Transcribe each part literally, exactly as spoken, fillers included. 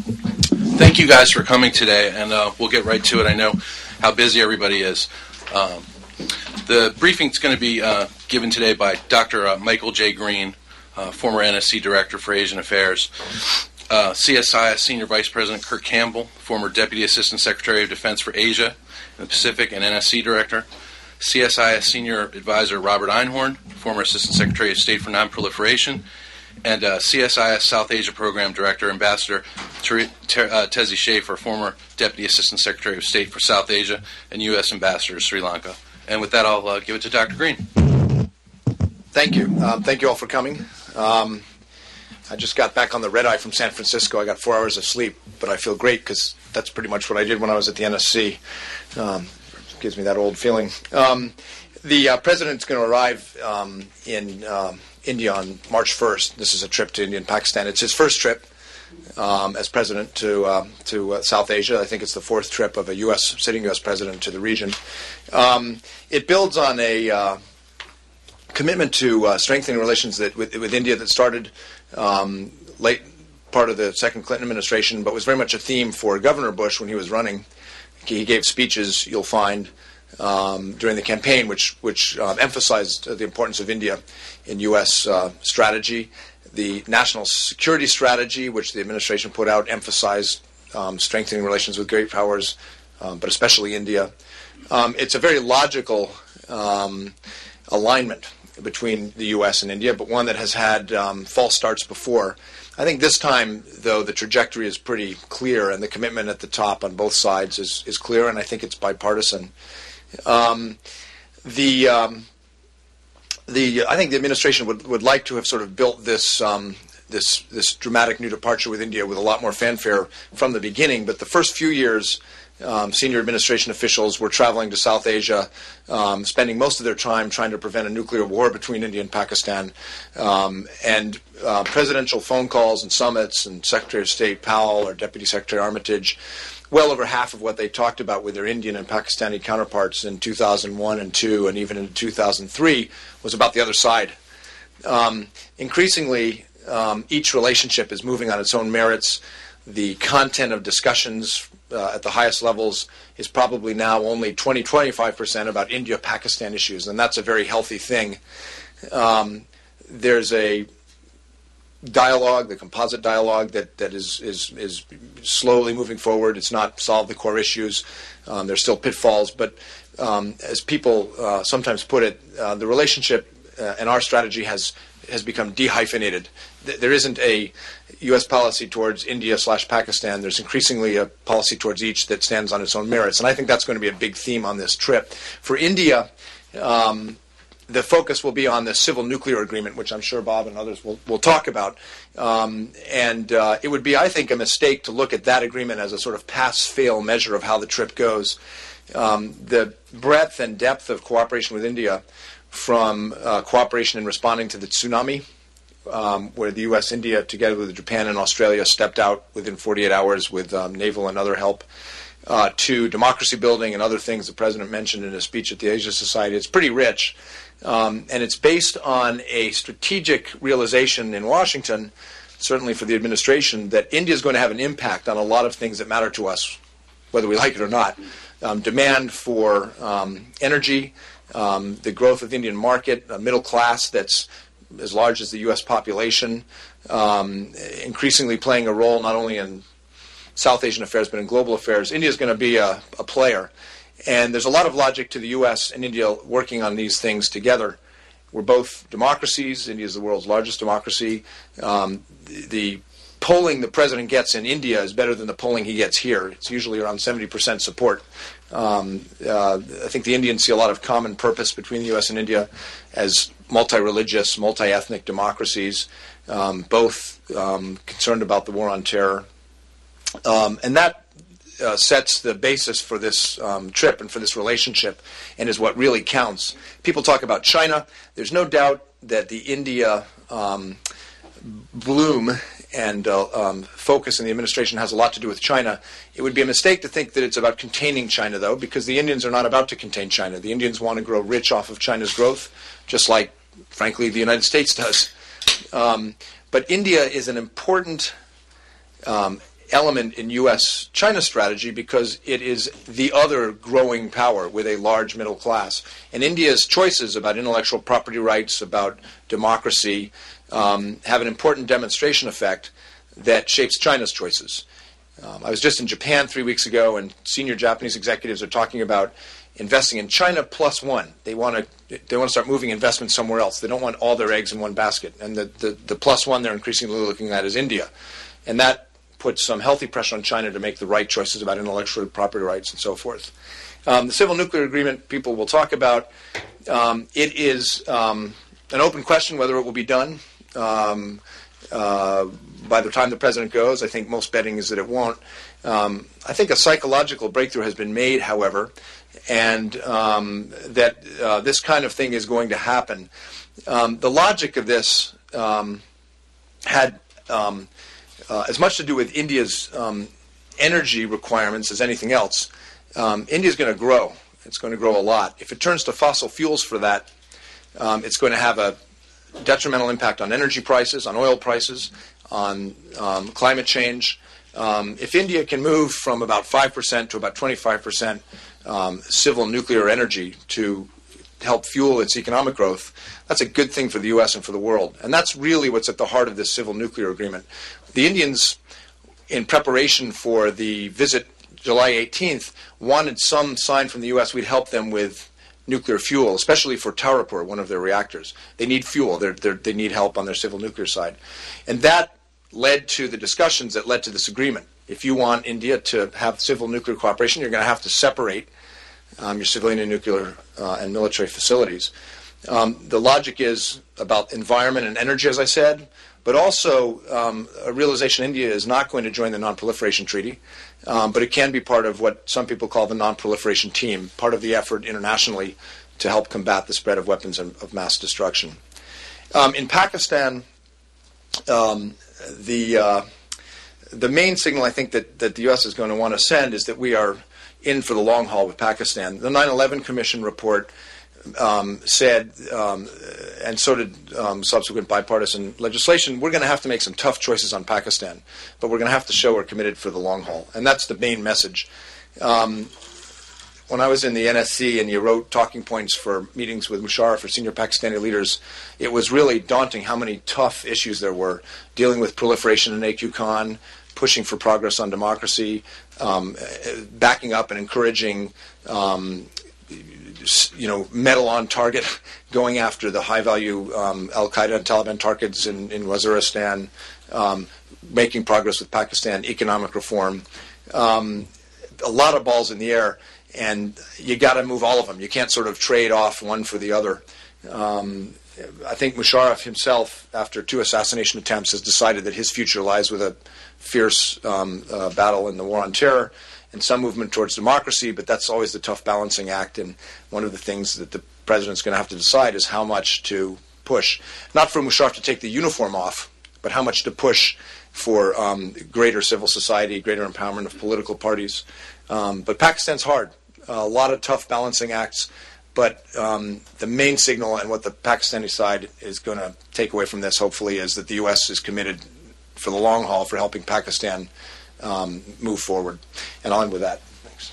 Thank you guys for coming today, and uh, we'll get right to it. I know how busy everybody is. Um, the briefing is going to be uh, given today by Doctor Uh, Michael J. Green, uh, former N S C Director for Asian Affairs, uh, C S I S Senior Vice President Kurt Campbell, former Deputy Assistant Secretary of Defense for Asia and the Pacific and N S C Director, C S I S Senior Advisor Robert Einhorn, former Assistant Secretary of State for Nonproliferation, and uh, C S I S South Asia Program Director Ambassador Ter- Ter- uh, Tezi Schaefer, former Deputy Assistant Secretary of State for South Asia and U S Ambassador to Sri Lanka. And with that, I'll uh, give it to Doctor Green. Thank you. Um, thank you all for coming. Um, I just got back on the red eye from San Francisco. I got four hours of sleep, but I feel great because that's pretty much what I did when I was at the N S C. Um, gives me that old feeling. Um, the uh, president's going to arrive um, in um, India on March first. This is a trip to India and Pakistan. It's his first trip um, as president to uh, to uh, South Asia. I think it's the fourth trip of a U S sitting U S president to the region. Um, it builds on a uh, commitment to uh, strengthening relations that with, with India that started um, late part of the second Clinton administration, but was very much a theme for Governor Bush when he was running. He gave speeches, you'll find, um, during the campaign, which which um, emphasized uh, the importance of India in U S uh, strategy. The national security strategy, which the administration put out, emphasized um, strengthening relations with great powers, um, but especially India. Um, it's a very logical um, alignment between the U S and India, but one that has had um, false starts before. I think this time, though, the trajectory is pretty clear, and the commitment at the top on both sides is, is clear, and I think it's bipartisan. Um, the um, the I think the administration would, would like to have sort of built this um, this this dramatic new departure with India with a lot more fanfare from the beginning, but the first few years, Um, senior administration officials were traveling to South Asia, um, spending most of their time trying to prevent a nuclear war between India and Pakistan. Um, and uh, presidential phone calls and summits and Secretary of State Powell or Deputy Secretary Armitage, well over half of what they talked about with their Indian and Pakistani counterparts in two thousand one and two and even in two thousand three was about the other side. Um, increasingly, um, each relationship is moving on its own merits. The content of discussions uh, at the highest levels is probably now only twenty to twenty-five percent about India-Pakistan issues, and that's a very healthy thing. Um, there's a dialogue, the composite dialogue, that, that is, is, is slowly moving forward. It's not solved the core issues. Um, there's still pitfalls, but um, as people uh, sometimes put it, uh, the relationship uh, and our strategy has has become dehyphenated. There isn't a U S policy towards India slash Pakistan. There's increasingly a policy towards each that stands on its own merits. And I think that's going to be a big theme on this trip. For India, um, the focus will be on the civil nuclear agreement, which I'm sure Bob and others will, will talk about. Um, and uh, it would be, I think, a mistake to look at that agreement as a sort of pass-fail measure of how the trip goes. Um, the breadth and depth of cooperation with India, from uh, cooperation in responding to the tsunami, um, where the U S, India, together with Japan and Australia, stepped out within forty-eight hours with um, naval and other help, uh, to democracy building and other things the President mentioned in his speech at the Asia Society. It's pretty rich, um, and it's based on a strategic realization in Washington, certainly for the administration, that India is going to have an impact on a lot of things that matter to us, whether we like it or not. Um, demand for um, energy, Um, the growth of the Indian market, a middle class that's as large as the U S population, um, increasingly playing a role not only in South Asian affairs but in global affairs. India is going to be a, a player. And there's a lot of logic to the U S and India working on these things together. We're both democracies. India is the world's largest democracy. Um, the, the polling the president gets in India is better than the polling he gets here. It's usually around seventy percent support. Um, uh, I think the Indians see a lot of common purpose between the U S and India as multi-religious, multi-ethnic democracies, um, both um, concerned about the war on terror. Um, and that uh, sets the basis for this um, trip and for this relationship and is what really counts. People talk about China. There's no doubt that the India um, bloom and uh, um, focus in the administration has a lot to do with China. It would be a mistake to think that it's about containing China, though, because the Indians are not about to contain China. The Indians want to grow rich off of China's growth, just like, frankly, the United States does. Um, but India is an important um, element in U S China strategy because it is the other growing power with a large middle class. And India's choices about intellectual property rights, about democracy, um, have an important demonstration effect that shapes China's choices. Um, I was just in Japan three weeks ago, and senior Japanese executives are talking about investing in China plus one. They want to they want to start moving investment somewhere else. They don't want all their eggs in one basket. And the, the, the plus one they're increasingly looking at is India. And that puts some healthy pressure on China to make the right choices about intellectual property rights and so forth. Um, the civil nuclear agreement people will talk about. Um, it is um, an open question whether it will be done. Um, uh, by the time the president goes, I think most betting is that it won't. Um, I think a psychological breakthrough has been made, however, and um, that uh, this kind of thing is going to happen. Um, the logic of this um, had um, uh, as much to do with India's um, energy requirements as anything else. Um, India's going to grow. It's going to grow a lot. If it turns to fossil fuels for that, um, it's going to have a detrimental impact on energy prices, on oil prices, on um, climate change. Um, if India can move from about five percent to about twenty-five percent um, civil nuclear energy to help fuel its economic growth, that's a good thing for the U S and for the world. And that's really what's at the heart of this civil nuclear agreement. The Indians, in preparation for the visit July eighteenth, wanted some sign from the U S we'd help them with nuclear fuel, especially for Tarapur, one of their reactors. They need fuel. They're, they're, they need help on their civil nuclear side. And that led to the discussions that led to this agreement. If you want India to have civil nuclear cooperation, you're going to have to separate um, your civilian and nuclear uh, and military facilities. Um, the logic is about environment and energy, as I said, but also um, a realization India is not going to join the Non-Proliferation Treaty, um, but it can be part of what some people call the Non-Proliferation Team, part of the effort internationally to help combat the spread of weapons of mass destruction. Um, in Pakistan, um, the uh, the main signal I think that, that the U S is going to want to send is that we are in for the long haul with Pakistan. The nine eleven Commission report um, said, um, and so did um, subsequent bipartisan legislation, we're going to have to make some tough choices on Pakistan, but we're going to have to show we're committed for the long haul. And that's the main message. Um, when I was in the N S C and you wrote talking points for meetings with Musharraf or senior Pakistani leaders, it was really daunting how many tough issues there were, dealing with proliferation in A Q CON, pushing for progress on democracy, um, backing up and encouraging um, you know, metal on target, going after the high-value um, Al-Qaeda and Taliban targets in, in Waziristan, um, making progress with Pakistan, economic reform. Um, a lot of balls in the air, and you got to move all of them. You can't sort of trade off one for the other. Um, I think Musharraf himself, after two assassination attempts, has decided that his future lies with a fierce um, uh, battle in the war on terror and some movement towards democracy, but that's always the tough balancing act, and one of the things that the president's going to have to decide is how much to push. Not for Musharraf to take the uniform off, but how much to push for um, greater civil society, greater empowerment of political parties. Um, but Pakistan's hard. A lot of tough balancing acts, but um, the main signal and what the Pakistani side is going to take away from this, hopefully, is that the U S is committed for the long haul for helping Pakistan Um, move forward. And I'll end with that. Thanks.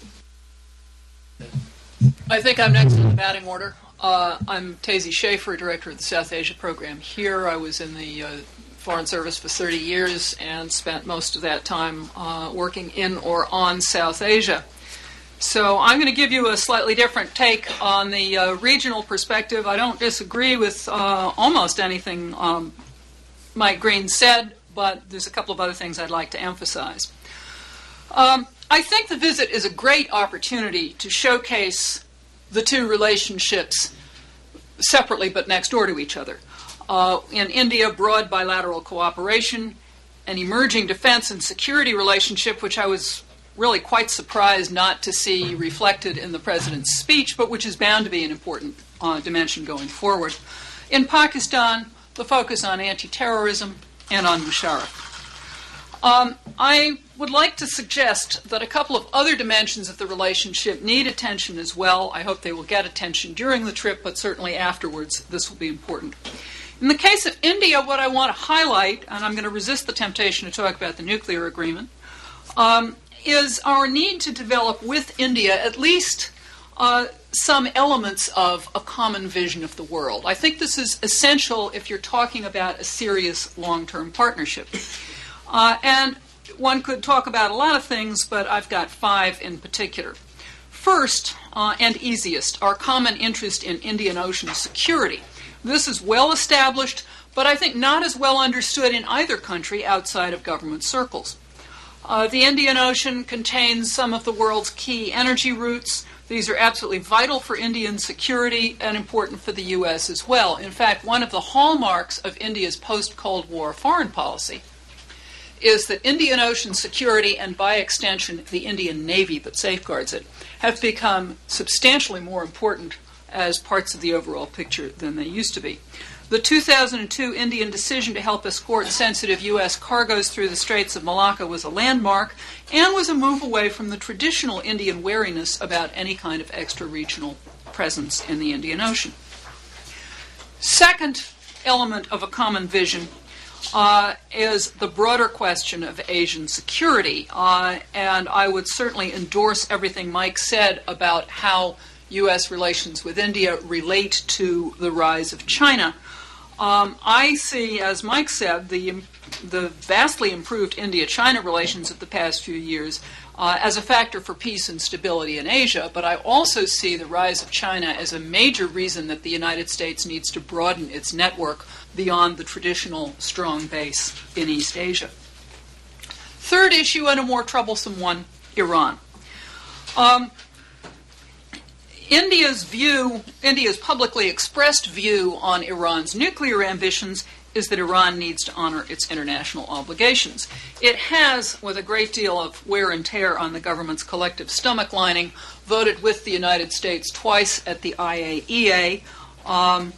I think I'm next in the batting order. Uh, I'm Tazy Schaefer, Director of the South Asia Program here. I was in the uh, Foreign Service for thirty years and spent most of that time uh, working in or on South Asia. So I'm going to give you a slightly different take on the uh, regional perspective. I don't disagree with uh, almost anything um, Mike Green said, but there's a couple of other things I'd like to emphasize. Um, I think the visit is a great opportunity to showcase the two relationships separately but next door to each other. Uh, in India, broad bilateral cooperation, an emerging defense and security relationship, which I was really quite surprised not to see reflected in the president's speech, but which is bound to be an important uh, dimension going forward. In Pakistan, the focus on anti-terrorism, and on Musharraf. Um, I would like to suggest that a couple of other dimensions of the relationship need attention as well. I hope they will get attention during the trip, but certainly afterwards this will be important. In the case of India, what I want to highlight, and I'm going to resist the temptation to talk about the nuclear agreement, um, is our need to develop with India at least uh, some elements of a common vision of the world. I think this is essential if you're talking about a serious long-term partnership. Uh, and one could talk about a lot of things, but I've got five in particular. First, uh, and easiest, our common interest in Indian Ocean security. This is well established, but I think not as well understood in either country outside of government circles. Uh, the Indian Ocean contains some of the world's key energy routes. These are absolutely vital for Indian security and important for the U S as well. In fact, one of the hallmarks of India's post-Cold War foreign policy is that Indian Ocean security, and by extension the Indian Navy that safeguards it, have become substantially more important as parts of the overall picture than they used to be. The two thousand two Indian decision to help escort sensitive U S cargoes through the Straits of Malacca was a landmark and was a move away from the traditional Indian wariness about any kind of extra-regional presence in the Indian Ocean. Second element of a common vision uh, is the broader question of Asian security, uh, and I would certainly endorse everything Mike said about how U S relations with India relate to the rise of China. Um, I see, as Mike said, the, the vastly improved India-China relations of the past few years uh, as a factor for peace and stability in Asia, but I also see the rise of China as a major reason that the United States needs to broaden its network beyond the traditional strong base in East Asia. Third issue, and a more troublesome one, Iran. Um, India's view, India's publicly expressed view on Iran's nuclear ambitions is that Iran needs to honor its international obligations. It has, with a great deal of wear and tear on the government's collective stomach lining, voted with the United States twice at the I A E A. Um,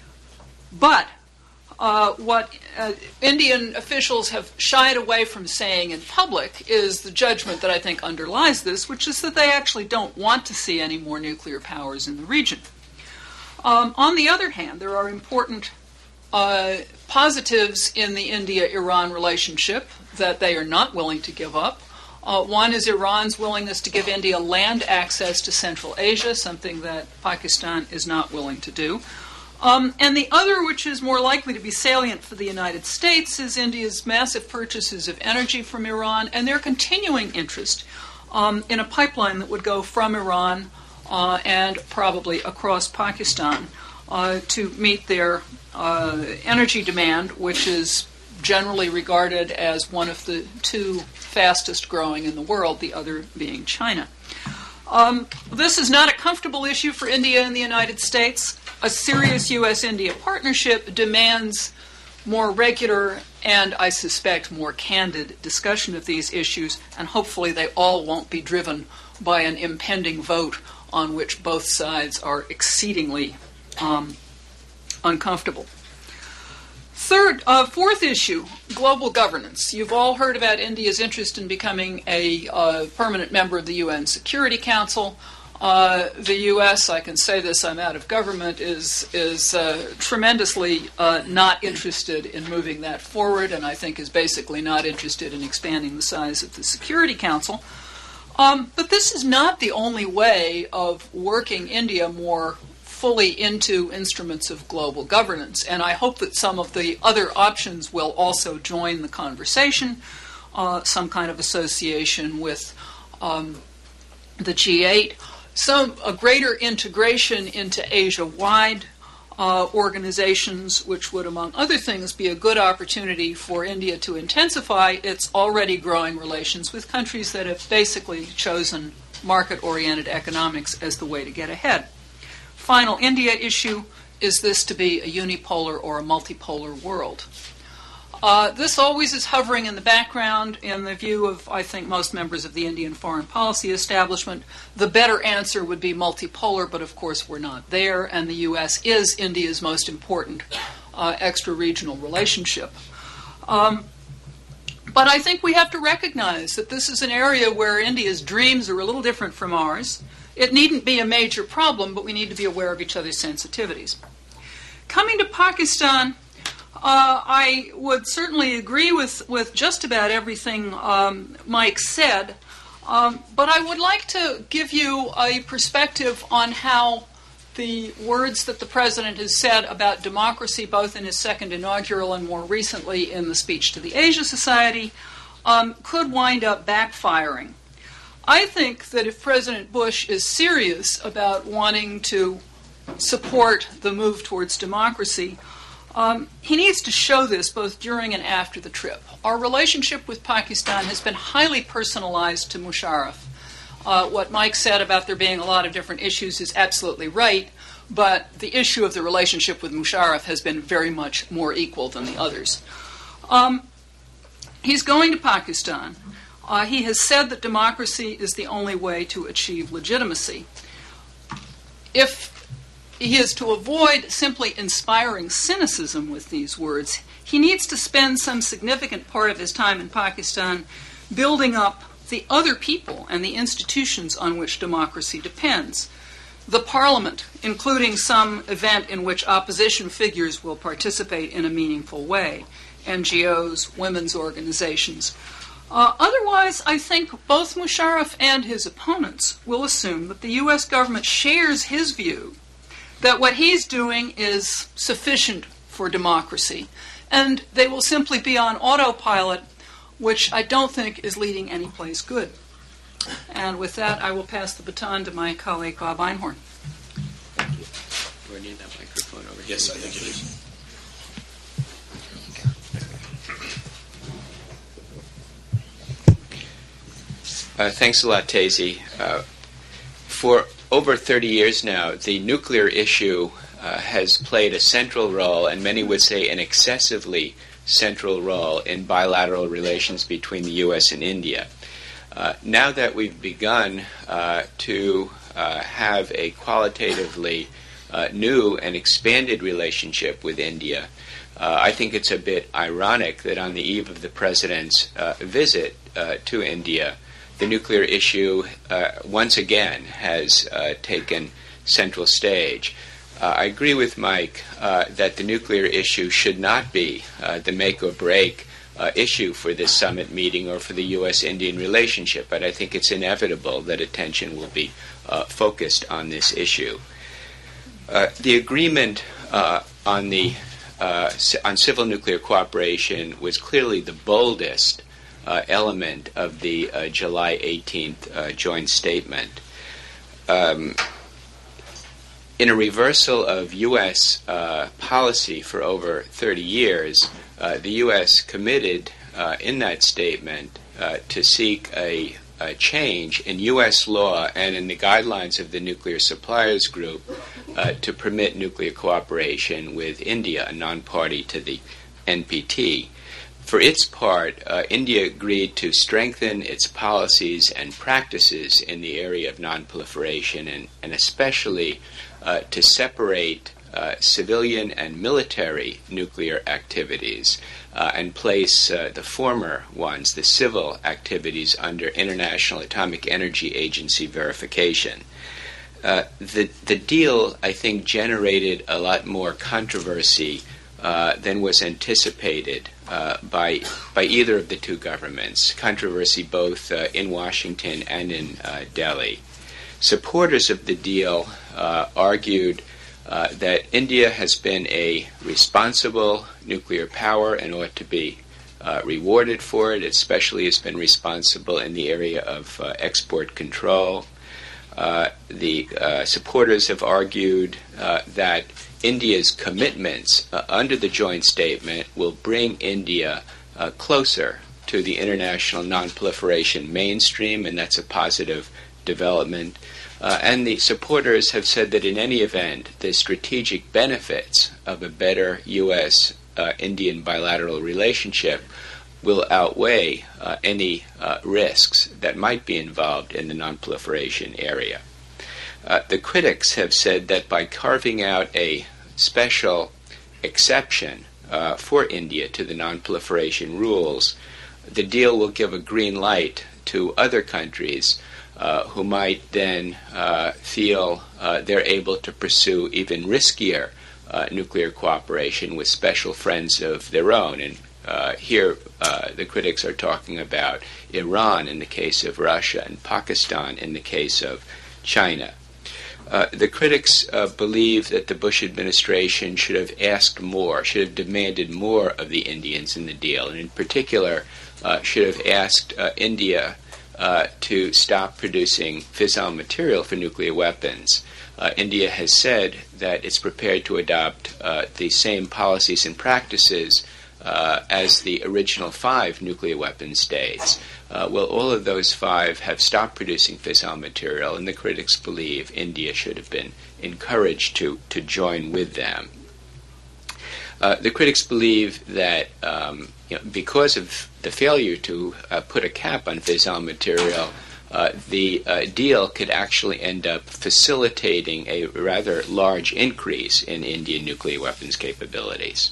but Uh, what uh, Indian officials have shied away from saying in public is the judgment that I think underlies this, which is that they actually don't want to see any more nuclear powers in the region. Um, on the other hand, there are important uh, positives in the India-Iran relationship that they are not willing to give up. Uh, one is Iran's willingness to give India land access to Central Asia, something that Pakistan is not willing to do. Um, and the other, which is more likely to be salient for the United States, is India's massive purchases of energy from Iran and their continuing interest um, in a pipeline that would go from Iran uh, and probably across Pakistan uh, to meet their uh, energy demand, which is generally regarded as one of the two fastest growing in the world, the other being China. Um, this is not a comfortable issue for India and the United States. A serious U S India partnership demands more regular and, I suspect, more candid discussion of these issues, and hopefully they all won't be driven by an impending vote on which both sides are exceedingly um, uncomfortable. Third, uh, fourth issue, global governance. You've all heard about India's interest in becoming a uh, permanent member of the U N Security Council. Uh, the U S, I can say this, I'm out of government, is is uh, tremendously uh, not interested in moving that forward, and I think is basically not interested in expanding the size of the Security Council. Um, but this is not the only way of working India more fully into instruments of global governance, and I hope that some of the other options will also join the conversation, uh, some kind of association with um, the G eight, some a greater integration into Asia-wide uh, organizations, which would, among other things, be a good opportunity for India to intensify its already growing relations with countries that have basically chosen market-oriented economics as the way to get ahead. Final India issue, is this to be a unipolar or a multipolar world? Uh, this always is hovering in the background in the view of, I think, most members of the Indian foreign policy establishment. The better answer would be multipolar, but of course we're not there, and the U S is India's most important uh, extra-regional relationship. Um, but I think we have to recognize that this is an area where India's dreams are a little different from ours. It needn't be a major problem, but we need to be aware of each other's sensitivities. Coming to Pakistan, Uh, I would certainly agree with, with just about everything um, Mike said, um, but I would like to give you a perspective on how the words that the President has said about democracy, both in his second inaugural and more recently in the speech to the Asia Society, um, could wind up backfiring. I think that if President Bush is serious about wanting to support the move towards democracy, um, he needs to show this both during and after the trip. Our relationship with Pakistan has been highly personalized to Musharraf. Uh, what Mike said about there being a lot of different issues is absolutely right, but the issue of the relationship with Musharraf has been very much more equal than the others. Um, he's going to Pakistan. Uh, he has said that democracy is the only way to achieve legitimacy. If he is to avoid simply inspiring cynicism with these words, he needs to spend some significant part of his time in Pakistan building up the other people and the institutions on which democracy depends. The parliament, including some event in which opposition figures will participate in a meaningful way, N G Os, women's organizations. Uh, otherwise, I think both Musharraf and his opponents will assume that the U S government shares his view that what he's doing is sufficient for democracy, and they will simply be on autopilot, which I don't think is leading anyplace good. And with that, I will pass the baton to my colleague, Bob Einhorn. Thank you. Do I need that microphone over here? Yes, I think it is. Uh, thanks a lot, Tazy. Uh, for over thirty years now, the nuclear issue uh, has played a central role, and many would say an excessively central role, in bilateral relations between the U S and India. Uh, now that we've begun uh, to uh, have a qualitatively uh, new and expanded relationship with India, uh, I think it's a bit ironic that on the eve of the President's uh, visit uh, to India, the nuclear issue uh, once again has uh, taken central stage. Uh, I agree with Mike uh, that the nuclear issue should not be uh, the make or break uh, issue for this summit meeting or for the U S Indian relationship, but I think it's inevitable that attention will be uh, focused on this issue. Uh, the agreement uh, on the uh, on civil nuclear cooperation was clearly the boldest uh, element of the uh, July eighteenth uh, joint statement. Um, In a reversal of U S uh, policy for over thirty years, uh, the U S committed uh, in that statement uh, to seek a, a change in U S law and in the guidelines of the Nuclear Suppliers Group uh, to permit nuclear cooperation with India, a non-party to the N P T. For its part, uh, India agreed to strengthen its policies and practices in the area of non-proliferation, and, and especially uh, to separate uh, civilian and military nuclear activities uh, and place uh, the former ones, the civil activities, under International Atomic Energy Agency verification. Uh, the, the deal, I think, generated a lot more controversy uh, than was anticipated Uh, by by either of the two governments, controversy both uh, in Washington and in uh, Delhi. Supporters of the deal uh, argued uh, that India has been a responsible nuclear power and ought to be uh, rewarded for it, especially has been responsible in the area of uh, export control. Uh, the uh, supporters have argued uh, that India's commitments uh, under the joint statement will bring India uh, closer to the international non-proliferation mainstream, and that's a positive development. Uh, and the supporters have said that in any event, the strategic benefits of a better U S uh, Indian bilateral relationship will outweigh uh, any uh, risks that might be involved in the non-proliferation area. Uh, the critics have said that by carving out a special exception uh, for India to the non-proliferation rules, the deal will give a green light to other countries uh, who might then uh, feel uh, they're able to pursue even riskier uh, nuclear cooperation with special friends of their own. And uh, here uh, the critics are talking about Iran in the case of Russia and Pakistan in the case of China. Uh, the critics uh, believe that the Bush administration should have asked more, should have demanded more of the Indians in the deal, and in particular uh, should have asked uh, India uh, to stop producing fissile material for nuclear weapons. Uh, India has said that it's prepared to adopt uh, the same policies and practices uh, as the original five nuclear weapon states. Uh, well, all of those five have stopped producing fissile material, and the critics believe India should have been encouraged to, to join with them. Uh, the critics believe that um, you know, because of the failure to uh, put a cap on fissile material, uh, the uh, deal could actually end up facilitating a rather large increase in Indian nuclear weapons capabilities.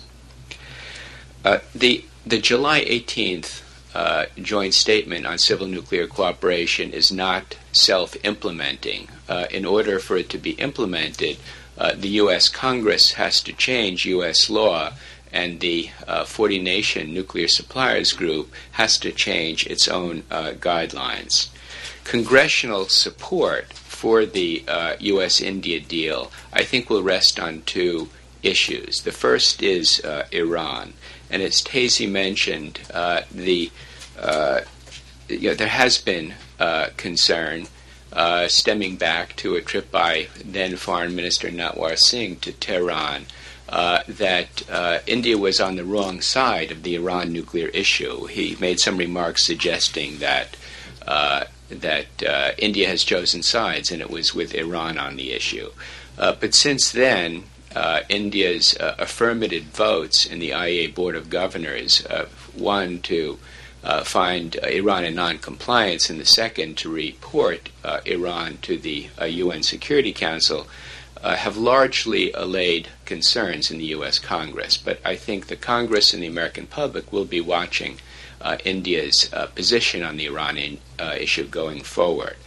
Uh, the, the July eighteenth Uh, joint statement on civil nuclear cooperation is not self-implementing. Uh, in order for it to be implemented, uh, the U S Congress has to change U S law, and the uh, forty-nation nuclear suppliers group has to change its own uh, guidelines. Congressional support for the uh, U S India deal, I think, will rest on two issues. The first is uh, Iran. And as Tazy mentioned, uh, the uh, you know, there has been uh, concern uh, stemming back to a trip by then Foreign Minister Natwar Singh to Tehran uh, that uh, India was on the wrong side of the Iran nuclear issue. He made some remarks suggesting that uh, that uh, India has chosen sides, and it was with Iran on the issue. Uh, but since then, Uh, India's uh, affirmative votes in the I A E A Board of Governors, uh, one to uh, find uh, Iran in non-compliance, and the second to report uh, Iran to the uh, U N Security Council, uh, have largely allayed concerns in the U S Congress. But I think the Congress and the American public will be watching uh, India's uh, position on the Iranian uh, issue going forward.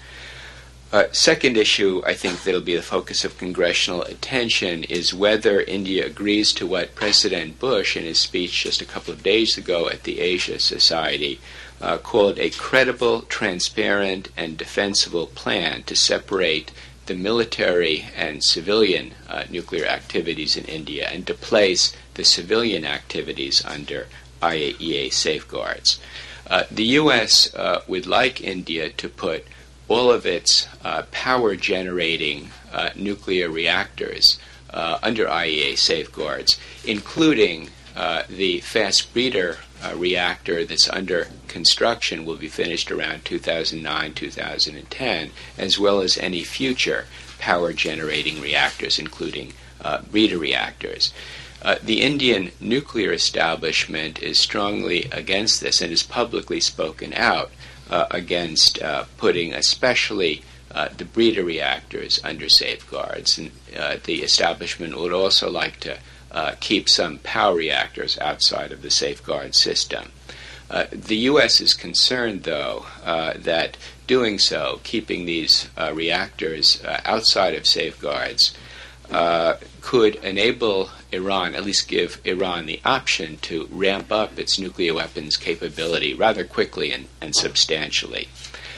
Uh, second issue, I think, that will be the focus of congressional attention is whether India agrees to what President Bush, in his speech just a couple of days ago at the Asia Society, uh, called a credible, transparent, and defensible plan to separate the military and civilian uh, nuclear activities in India and to place the civilian activities under I A E A safeguards. Uh, the U S uh, would like India to put all of its uh, power-generating uh, nuclear reactors uh, under I A E A safeguards, including uh, the fast breeder uh, reactor that's under construction, will be finished around two thousand nine, two thousand ten, as well as any future power-generating reactors, including uh, breeder reactors. Uh, the Indian nuclear establishment is strongly against this and has publicly spoken out Uh, against uh, putting especially uh, the breeder reactors under safeguards. And uh, the establishment would also like to uh, keep some power reactors outside of the safeguard system. Uh, the U S is concerned, though, uh, that doing so, keeping these uh, reactors uh, outside of safeguards, uh, could enable Iran, at least give Iran the option to ramp up its nuclear weapons capability rather quickly and, and substantially.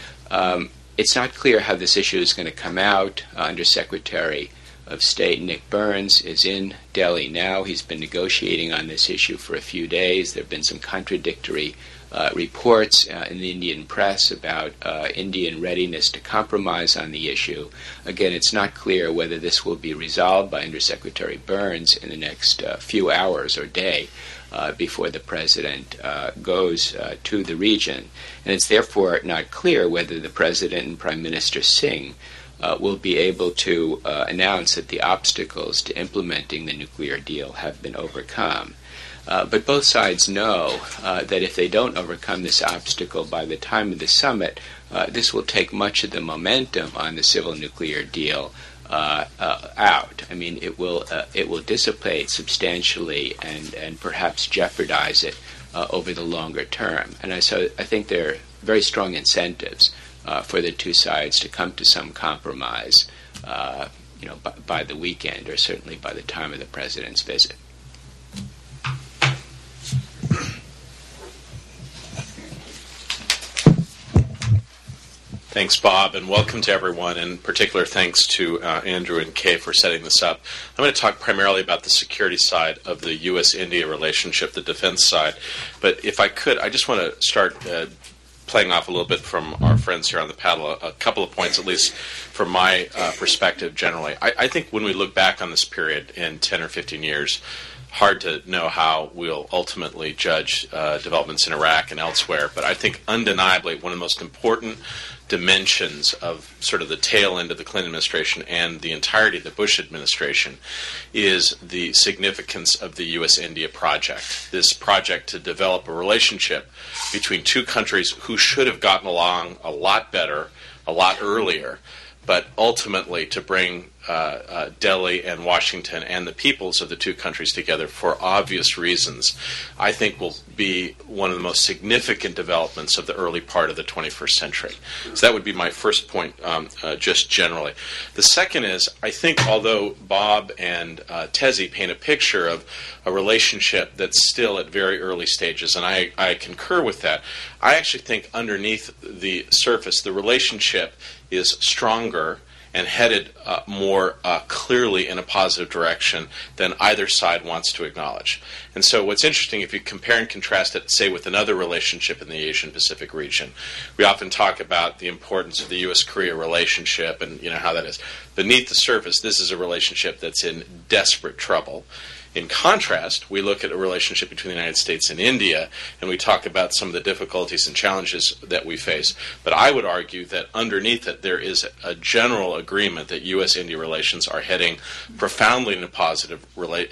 Um, it's not clear how this issue is going to come out. Uh, Undersecretary of State Nick Burns is in Delhi now. He's been negotiating on this issue for a few days. There have been some contradictory uh, reports uh, in the Indian press about uh, Indian readiness to compromise on the issue. Again, it's not clear whether this will be resolved by Undersecretary Burns in the next uh, few hours or day uh, before the president uh, goes uh, to the region. And it's therefore not clear whether the president and Prime Minister Singh Uh, will be able to uh, announce that the obstacles to implementing the nuclear deal have been overcome. Uh, but both sides know uh, that if they don't overcome this obstacle by the time of the summit, uh, this will take much of the momentum on the civil nuclear deal uh, uh, out. I mean, it will uh, it will dissipate substantially and, and perhaps jeopardize it uh, over the longer term. And I, so I think there are very strong incentives Uh, for the two sides to come to some compromise uh, you know, by, by the weekend, or certainly by the time of the president's visit. Thanks, Bob, and welcome to everyone. In particular, thanks to uh, Andrew and Kay for setting this up. I'm going to talk primarily about the security side of the U S India relationship, the defense side. But if I could, I just want to start uh, playing off a little bit from our friends here on the panel, a, a couple of points, at least from my uh, perspective generally. I, I think when we look back on this period in ten or fifteen years, hard to know how we'll ultimately judge uh, developments in Iraq and elsewhere, but I think undeniably one of the most important dimensions of sort of the tail end of the Clinton administration and the entirety of the Bush administration is the significance of the U S India project. This project to develop a relationship between two countries who should have gotten along a lot better, a lot earlier, but ultimately to bring uh, uh, Delhi and Washington and the peoples of the two countries together for obvious reasons, I think will be one of the most significant developments of the early part of the twenty-first century. So that would be my first point, um, uh, just generally. The second is, I think although Bob and uh, Tezi paint a picture of a relationship that's still at very early stages, and I, I concur with that, I actually think underneath the surface, the relationship is stronger and headed uh, more uh, clearly in a positive direction than either side wants to acknowledge. And so what's interesting, if you compare and contrast it, say, with another relationship in the Asian-Pacific region, we often talk about the importance of the U S Korea relationship and, you know, how that is. Beneath the surface, this is a relationship that's in desperate trouble. In contrast, we look at a relationship between the United States and India, and we talk about some of the difficulties and challenges that we face. But I would argue that underneath it, there is a general agreement that U S India relations are heading profoundly in a positive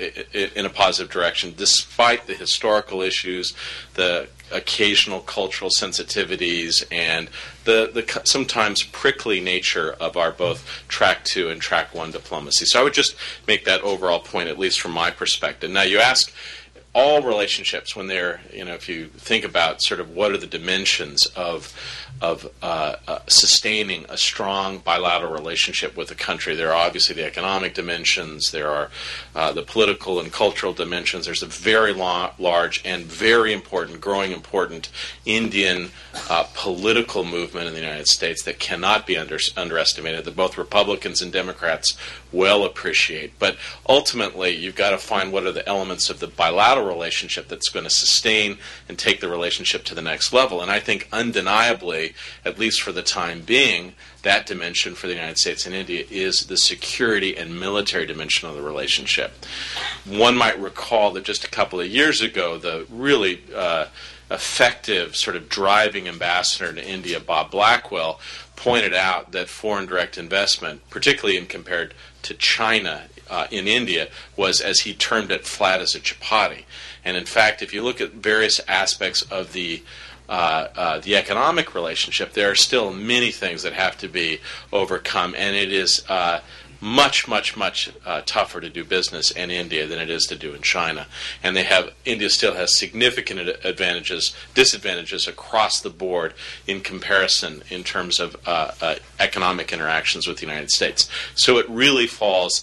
in a positive direction, despite the historical issues, the occasional cultural sensitivities, and the, the sometimes prickly nature of our both track two and track one diplomacy. So I would just make that overall point, at least from my perspective. Now, you ask all relationships when they're, you know, if you think about sort of what are the dimensions of of uh, uh, sustaining a strong bilateral relationship with a country. There are obviously the economic dimensions, there are uh, the political and cultural dimensions, there's a very long, large and very important, growing important Indian uh, political movement in the United States that cannot be under, underestimated, that both Republicans and Democrats well appreciate. But ultimately, you've got to find what are the elements of the bilateral relationship that's going to sustain and take the relationship to the next level. And I think undeniably, at least for the time being, that dimension for the United States and India is the security and military dimension of the relationship. One might recall that just a couple of years ago, the really uh, effective sort of driving ambassador to India, Bob Blackwell, pointed out that foreign direct investment, particularly in compared to China uh, in India, was, as he termed it, flat as a chapati. And in fact, if you look at various aspects of the Uh, uh, the economic relationship, there are still many things that have to be overcome, and it is uh, much, much, much uh, tougher to do business in India than it is to do in China. And they have India still has significant advantages, disadvantages across the board in comparison in terms of uh, uh, economic interactions with the United States. So it really falls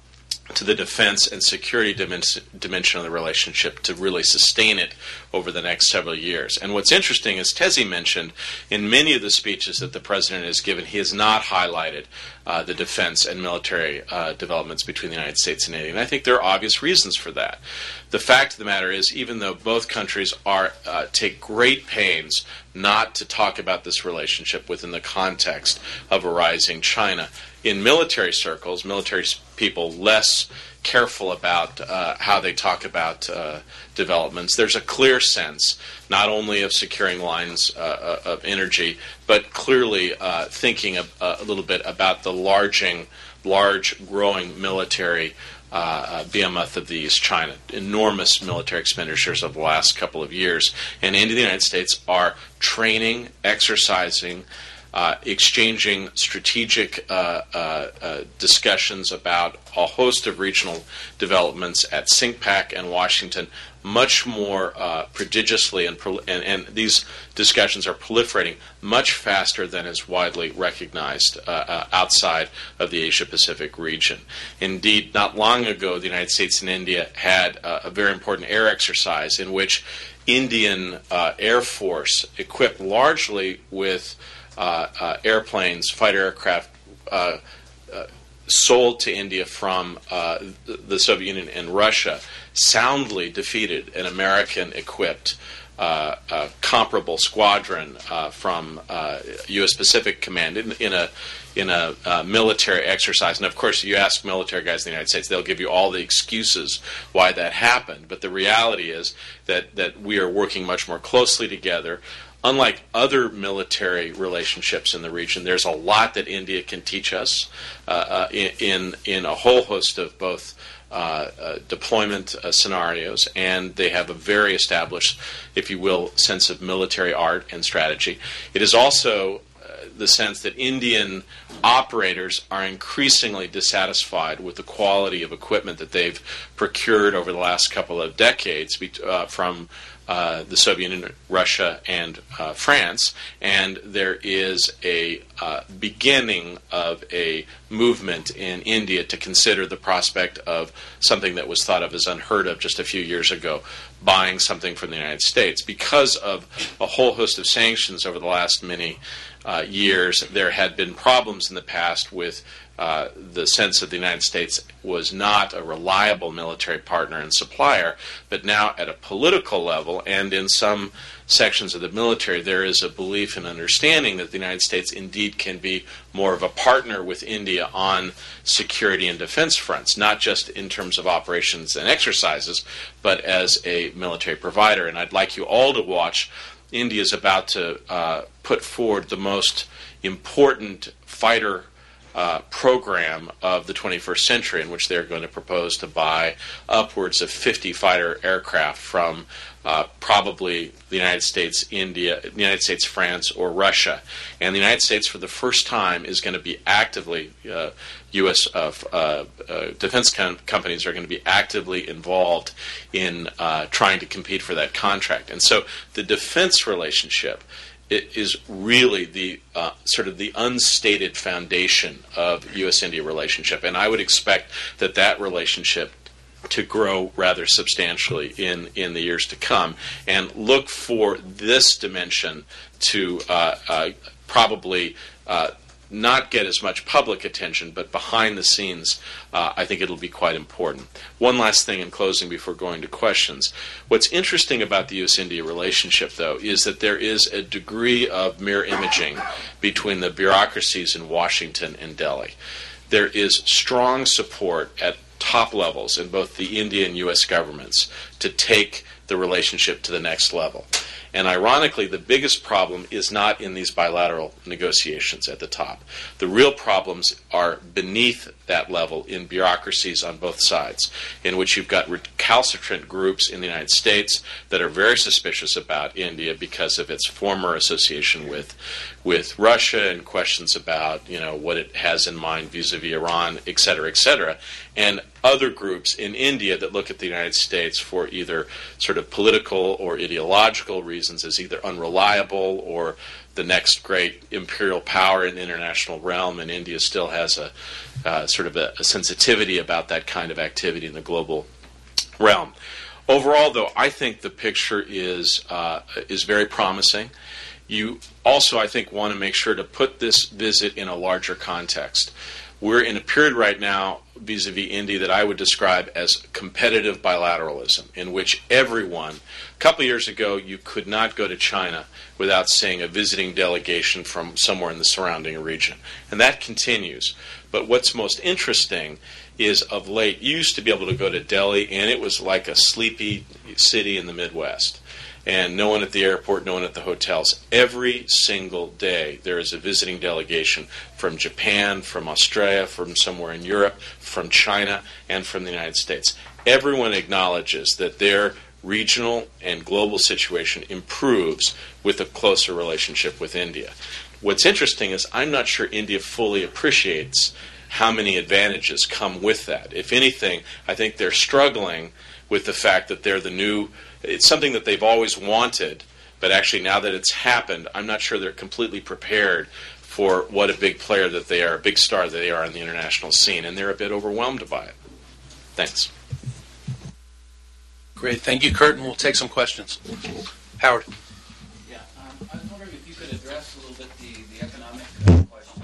to the defense and security dimension of the relationship to really sustain it over the next several years. And what's interesting, as Tezi mentioned, in many of the speeches that the president has given, he has not highlighted uh, the defense and military uh, developments between the United States and India. And I think there are obvious reasons for that. The fact of the matter is, even though both countries are uh, take great pains not to talk about this relationship within the context of a rising China, in military circles, military people less careful about uh, how they talk about uh, developments. There's a clear sense, not only of securing lines uh, of energy, but clearly uh, thinking of, uh, a little bit about the larging, large, growing military uh, uh, behemoth of the East, China. Enormous military expenditures over the last couple of years. And India and the United States are training, exercising, Uh, exchanging strategic uh, uh, uh, discussions about a host of regional developments at CINCPAC and Washington much more uh, prodigiously, and, and, and these discussions are proliferating much faster than is widely recognized uh, uh, outside of the Asia-Pacific region. Indeed, not long ago, the United States and India had uh, a very important air exercise in which Indian uh, Air Force, equipped largely with uh, uh, airplanes, fighter aircraft, uh, uh, sold to India from uh, the Soviet Union and Russia, soundly defeated an American-equipped uh, uh, comparable squadron uh, from uh, U S Pacific Command in, in a in a uh, military exercise. And of course, you ask military guys in the United States, they'll give you all the excuses why that happened. But the reality is that that we are working much more closely together. Unlike other military relationships in the region, there's a lot that India can teach us uh, uh, in, in in a whole host of both uh, uh, deployment uh, scenarios, and they have a very established, if you will, sense of military art and strategy. It is also uh, the sense that Indian operators are increasingly dissatisfied with the quality of equipment that they've procured over the last couple of decades uh, from Uh, the Soviet Union, Russia, and uh, France, and there is a uh, beginning of a movement in India to consider the prospect of something that was thought of as unheard of just a few years ago, buying something from the United States. Because of a whole host of sanctions over the last many uh, years, there had been problems in the past with Uh, the sense that the United States was not a reliable military partner and supplier, but now at a political level and in some sections of the military, there is a belief and understanding that the United States indeed can be more of a partner with India on security and defense fronts, not just in terms of operations and exercises, but as a military provider. And I'd like you all to watch. India is about to uh, put forward the most important fighter Uh, program of the twenty-first century, in which they're going to propose to buy upwards of fifty fighter aircraft from uh, probably the United States, India, the United States, France, or Russia. And the United States, for the first time, is going to be actively, uh, U S uh, uh, uh, defense com- companies are going to be actively involved in uh, trying to compete for that contract. And so the defense relationship it is really the uh, sort of the unstated foundation of U S India relationship, and I would expect that that relationship to grow rather substantially in, in the years to come, and look for this dimension to uh, uh, probably uh, not get as much public attention, but behind the scenes, uh, I think it'll be quite important. One last thing in closing before going to questions. What's interesting about the U S India relationship, though, is that there is a degree of mirror imaging between the bureaucracies in Washington and Delhi. There is strong support at top levels in both the Indian and U S governments to take the relationship to the next level. And ironically, the biggest problem is not in these bilateral negotiations at the top. The real problems are beneath that level in bureaucracies on both sides, in which you've got recalcitrant groups in the United States that are very suspicious about India because of its former association with with Russia and questions about, you know, what it has in mind vis-a-vis Iran, et cetera, et cetera, and other groups in India that look at the United States for either sort of political or ideological reasons as either unreliable or the next great imperial power in the international realm, and India still has a uh, sort of a, a sensitivity about that kind of activity in the global realm. Overall, though, I think the picture is uh, is very promising. You also, I think, want to make sure to put this visit in a larger context. We're in a period right now vis-a-vis India that I would describe as competitive bilateralism, in which everyone, a couple of years ago, you could not go to China without seeing a visiting delegation from somewhere in the surrounding region. And that continues. But what's most interesting is, of late, you used to be able to go to Delhi, and it was like a sleepy city in the Midwest. And no one at the airport, no one at the hotels. Every single day there is a visiting delegation from Japan, from Australia, from somewhere in Europe, from China, and from the United States. Everyone acknowledges that their regional and global situation improves with a closer relationship with India. What's interesting is I'm not sure India fully appreciates how many advantages come with that. If anything, I think they're struggling with the fact that they're the new, it's something that they've always wanted, but actually now that it's happened, I'm not sure they're completely prepared for what a big player that they are, a big star that they are in the international scene, and they're a bit overwhelmed by it. Thanks. Great. Thank you, Kurt, and we'll take some questions. Howard. Yeah, um, I was wondering if you could address a little bit the, the economic uh, question.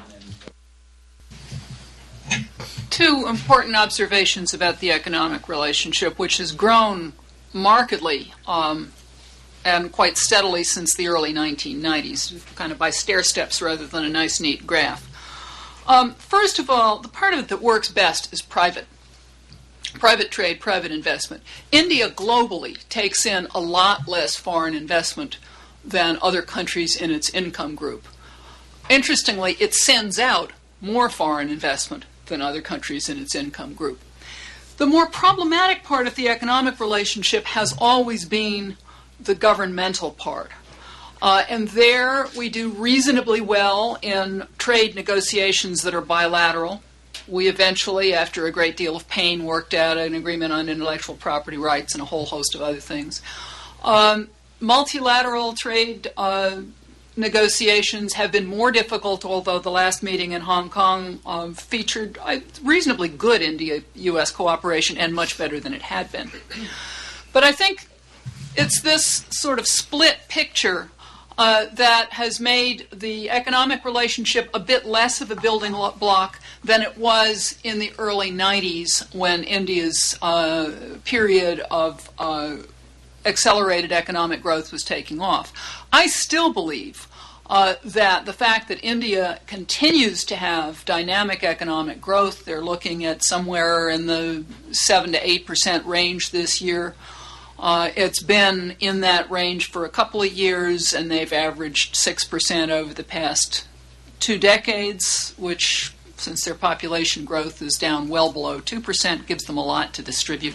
And Two important observations about the economic relationship, which has grown markedly um, and quite steadily since the early nineteen nineties, kind of by stair steps rather than a nice, neat graph. Um, first of all, the part of it that works best is private. Private trade, private investment. India globally takes in a lot less foreign investment than other countries in its income group. Interestingly, it sends out more foreign investment than other countries in its income group. The more problematic part of the economic relationship has always been the governmental part. Uh, and there we do reasonably well in trade negotiations that are bilateral. We eventually, after a great deal of pain, worked out an agreement on intellectual property rights and a whole host of other things. Um, multilateral trade uh, negotiations have been more difficult, although the last meeting in Hong Kong uh, featured uh, reasonably good India-U S cooperation and much better than it had been. But I think it's this sort of split picture Uh, that has made the economic relationship a bit less of a building block than it was in the early nineties when India's uh, period of uh, accelerated economic growth was taking off. I still believe uh, that the fact that India continues to have dynamic economic growth, they're looking at somewhere in the seven to eight percent range this year. Uh, it's been in that range for a couple of years, and they've averaged six percent over the past two decades, which, since their population growth is down well below two percent, gives them a lot to distribute.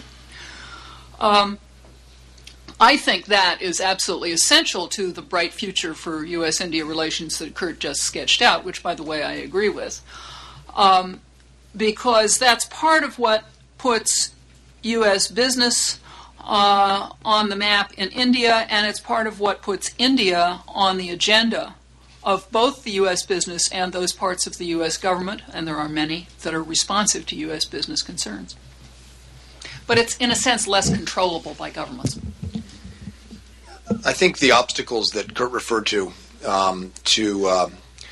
Um, I think that is absolutely essential to the bright future for U S India relations that Kurt just sketched out, which, by the way, I agree with, um, because that's part of what puts U S business Uh, on the map in India, and it's part of what puts India on the agenda of both the U S business and those parts of the U S government, and there are many that are responsive to U S business concerns. But it's, in a sense, less controllable by governments. I think the obstacles that Kurt referred to um, to uh,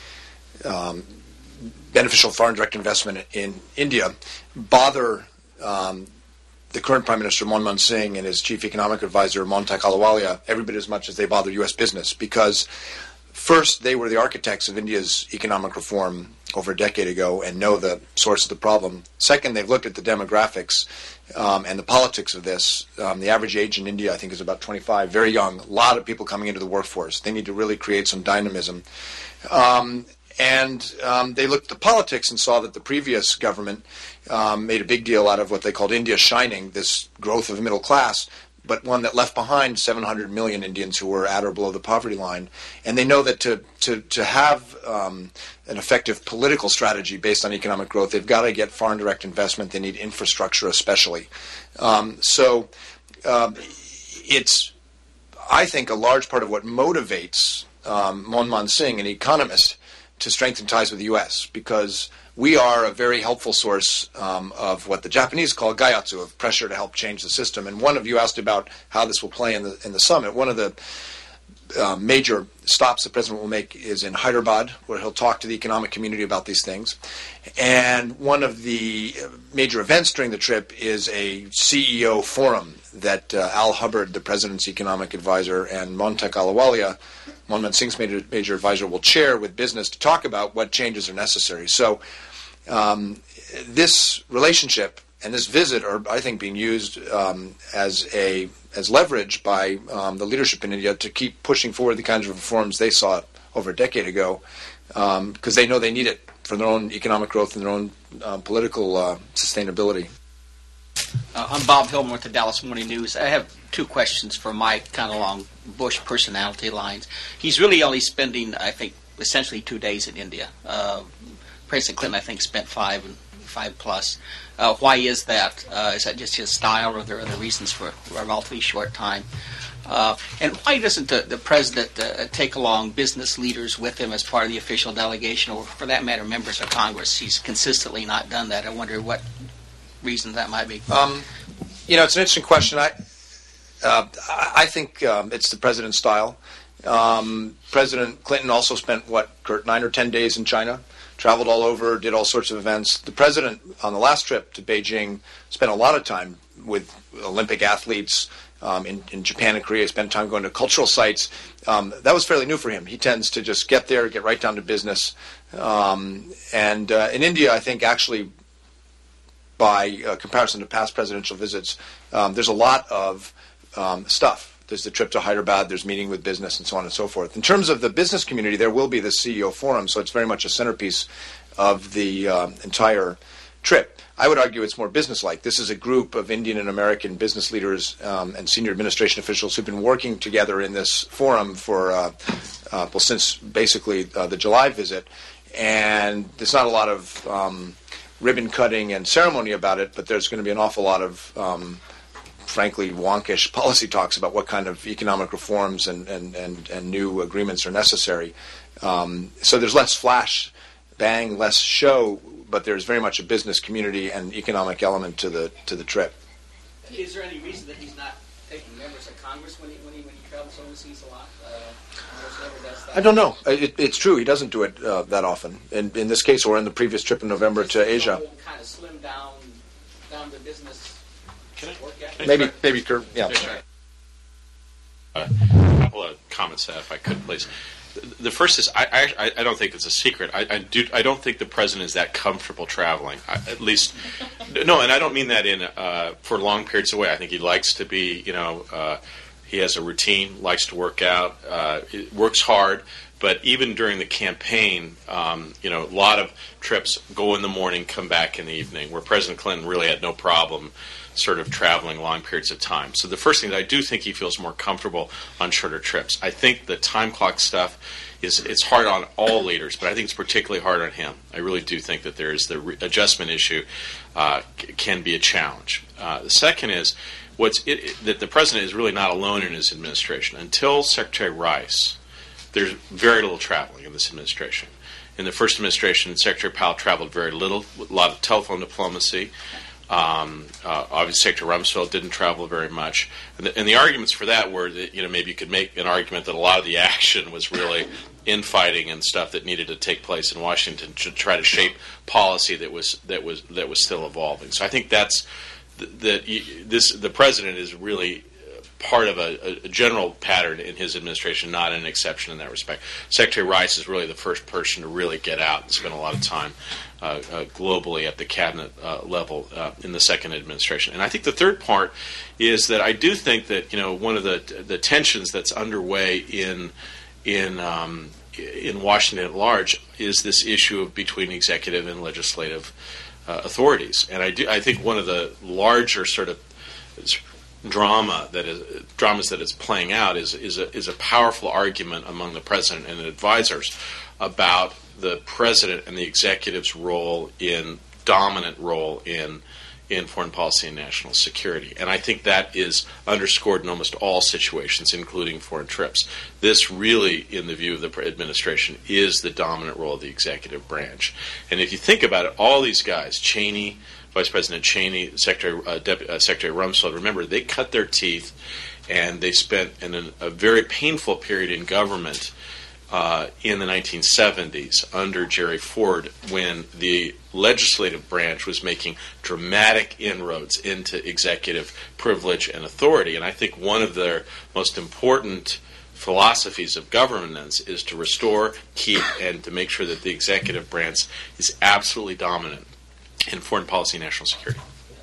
um, beneficial foreign direct investment in India bother um, the current Prime Minister Manmohan Singh and his Chief Economic Advisor Montek Ahluwalia every bit as much as they bother U S business, because first, they were the architects of India's economic reform over a decade ago and know the source of the problem. Second, they've looked at the demographics um, and the politics of this. Um, the average age in India, I think, is about twenty-five, very young, a lot of people coming into the workforce. They need to really create some dynamism. Um, And um, they looked at the politics and saw that the previous government um, made a big deal out of what they called India Shining, this growth of the middle class, but one that left behind seven hundred million Indians who were at or below the poverty line. And they know that to, to, to have um, an effective political strategy based on economic growth, they've got to get foreign direct investment. They need infrastructure especially. Um, so um, it's, I think, a large part of what motivates um, Manmohan Singh, an economist, to strengthen ties with the U S, because we are a very helpful source um, of what the Japanese call gaiatsu, of pressure to help change the system. And one of you asked about how this will play in the in the summit. One of the uh, major stops the president will make is in Hyderabad, where he'll talk to the economic community about these things. And one of the major events during the trip is a C E O forum that uh, Al Hubbard, the president's economic advisor, and Montek Ahluwalia, Manmohan Singh's major, major advisor, will chair with business to talk about what changes are necessary. So um, this relationship and this visit are, I think, being used um, as a as leverage by um, the leadership in India to keep pushing forward the kinds of reforms they saw over a decade ago, because um, they know they need it for their own economic growth and their own uh, political uh, sustainability. Uh, I'm Bob Hillman with the Dallas Morning News. I have two questions for Mike, kind of along Bush personality lines. He's really only spending, I think, essentially two days in India. Uh, President Clinton, I think, spent five, and seventy-five plus. Uh, why is that? Uh, is that just his style, or are there other reasons for, for a relatively short time? Uh, and why doesn't the, the president uh, take along business leaders with him as part of the official delegation, or for that matter, members of Congress? He's consistently not done that. I wonder what reason that might be. Um, you know, it's an interesting question. I uh, I think um, it's the president's style. Um, President Clinton also spent, what, Kurt, nine or ten days in China, traveled all over, did all sorts of events. The president, on the last trip to Beijing, spent a lot of time with Olympic athletes um, in, in Japan and Korea, spent time going to cultural sites. Um, that was fairly new for him. He tends to just get there, get right down to business. Um, and uh, in India, I think actually, by uh, comparison to past presidential visits, um, there's a lot of um, stuff. There's the trip to Hyderabad, there's meeting with business, and so on and so forth. In terms of the business community, there will be the C E O forum, so it's very much a centerpiece of the um, entire trip. I would argue it's more business-like. This is a group of Indian and American business leaders um, and senior administration officials who've been working together in this forum for, uh, uh, well, since basically uh, the July visit. And there's not a lot of um, ribbon cutting and ceremony about it, but there's going to be an awful lot of um, frankly, wonkish policy talks about what kind of economic reforms and, and, and, and new agreements are necessary. Um, so there's less flash, bang, less show, but there's very much a business community and economic element to the to the trip. Is there any reason that he's not taking members of Congress when he when he, when he travels overseas a lot? Uh, I don't know. It, it's true. He doesn't do it uh, that often. In, in this case, or in the previous trip in November to Asia. Kind of slim down, down to business. Maybe, maybe, Kurt, yeah. Uh, a couple of comments, uh, if I could, please. The first is, I, I, I don't think it's a secret. I, I do. I don't think the president is that comfortable traveling. I, at least, no, and I don't mean that in uh, for long periods away. I think he likes to be, you know, uh, he has a routine, likes to work out, uh, works hard. But even during the campaign, um, you know, a lot of trips go in the morning, come back in the evening, where President Clinton really had no problem sort of traveling long periods of time. So the first thing, I do think he feels more comfortable on shorter trips. I think the time clock stuff is it's hard on all leaders, but I think it's particularly hard on him. I really do think that there is the re- adjustment issue uh, c- can be a challenge. Uh, the second is what's it, it, that the president is really not alone in his administration. Until Secretary Rice, there's very little traveling in this administration. In the first administration, Secretary Powell traveled very little, a lot of telephone diplomacy. Um, uh, obviously, Secretary Rumsfeld didn't travel very much, and the, and the arguments for that were that, you know, maybe you could make an argument that a lot of the action was really infighting and stuff that needed to take place in Washington to try to shape policy that was that was that was still evolving. So I think that's that this the president is really part of a, a general pattern in his administration, not an exception in that respect. Secretary Rice is really the first person to really get out and spend a lot of time uh, uh, globally at the cabinet uh, level uh, in the second administration. And I think the third part is that I do think that, you know, one of the the tensions that's underway in in um, in Washington at large is this issue of between executive and legislative uh, authorities. And I do I think one of the larger sort of drama that is dramas that is playing out is is a is a powerful argument among the president and advisors about the president and the executive's role in dominant role in in foreign policy and national security. And I think that is underscored in almost all situations, including foreign trips. This really, in the view of the administration, is the dominant role of the executive branch. And if you think about it, all these guys, Cheney, Vice President Cheney, Secretary uh, Dep- uh, Secretary Rumsfeld, remember, they cut their teeth and they spent in an, a very painful period in government uh, in the nineteen seventies under Jerry Ford, when the legislative branch was making dramatic inroads into executive privilege and authority. And I think one of their most important philosophies of governance is to restore, keep, and to make sure that the executive branch is absolutely dominant in foreign policy and national security.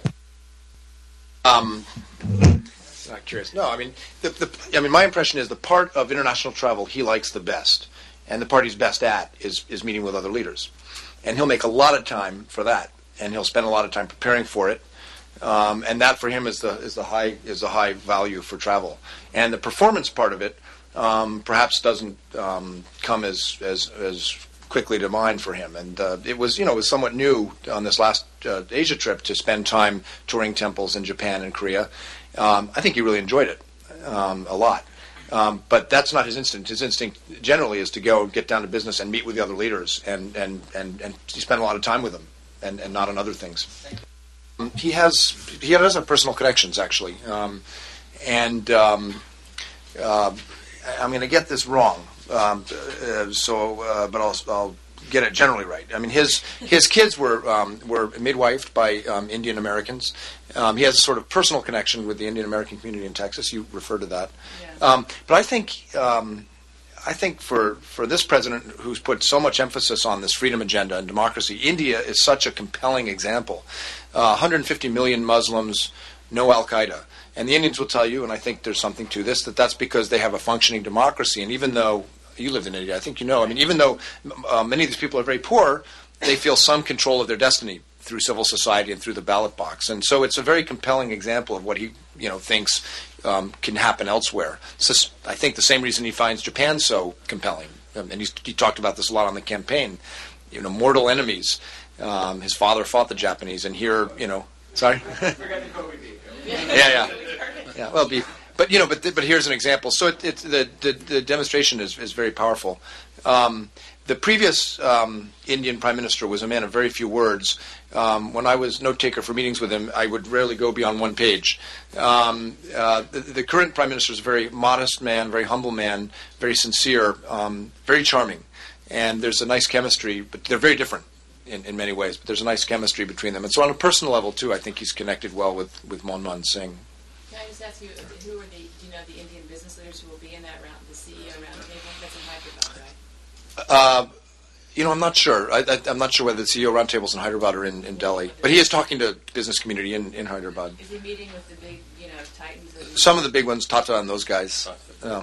Um, not curious. No, I mean, the, the, I mean, my impression is the part of international travel he likes the best, and the part he's best at is is meeting with other leaders, and he'll make a lot of time for that, and he'll spend a lot of time preparing for it, um, and that for him is the is the high is the high value for travel, and the performance part of it um, perhaps doesn't um, come as as as quickly to mind for him. And uh, it was, you know, it was somewhat new on this last uh, Asia trip to spend time touring temples in Japan and Korea. Um, I think he really enjoyed it um, a lot. Um, but that's not his instinct. His instinct generally is to go get down to business and meet with the other leaders and, and, and, and spend a lot of time with them and, and not on other things. Um, he has he does have personal connections, actually. Um, and um, uh, I'm going to get this wrong, um, uh, so uh, but I'll, I'll get it generally right. I mean, his his kids were um, were midwifed by um, Indian Americans. Um, he has a sort of personal connection with the Indian American community in Texas. You referred to that, Yes. um, but I think um, I think for for this president who's put so much emphasis on this freedom agenda and democracy, India is such a compelling example. Uh, one hundred fifty million Muslims, no Al Qaeda. And the Indians will tell you, and I think there's something to this, that that's because they have a functioning democracy. And even though you lived in India, I think you know, I mean, even though uh, many of these people are very poor, they feel some control of their destiny through civil society and through the ballot box. And so it's a very compelling example of what he, you know, thinks um, can happen elsewhere. It's just, I think, the same reason he finds Japan so compelling. Um, and he's, he talked about this a lot on the campaign. You know, mortal enemies. Um, his father fought the Japanese, and here, you know, sorry? Yeah, yeah, yeah. Well, be, but you know, but but here's an example. So it, it's the, the the demonstration is is very powerful. Um, the previous um, Indian Prime Minister was a man of very few words. Um, when I was note taker for meetings with him, I would rarely go beyond one page. Um, uh, the, the current Prime Minister is a very modest man, very humble man, very sincere, um, very charming, and there's a nice chemistry. But they're very different in, in many ways. But there's a nice chemistry between them, and so on a personal level too, I think he's connected well with with Manmohan Singh. Can I just ask you, who are the, do you know the Indian business leaders who will be in that round, the C E O roundtable? That's in Hyderabad, right? Uh, you know, I'm not sure. I, I, I'm not sure whether the C E O roundtables in Hyderabad or in, in Delhi. But he is talking to business community in, in Hyderabad. Is he meeting with the big, you know, titans? Of Some of the big ones, Tata and those guys. Yeah.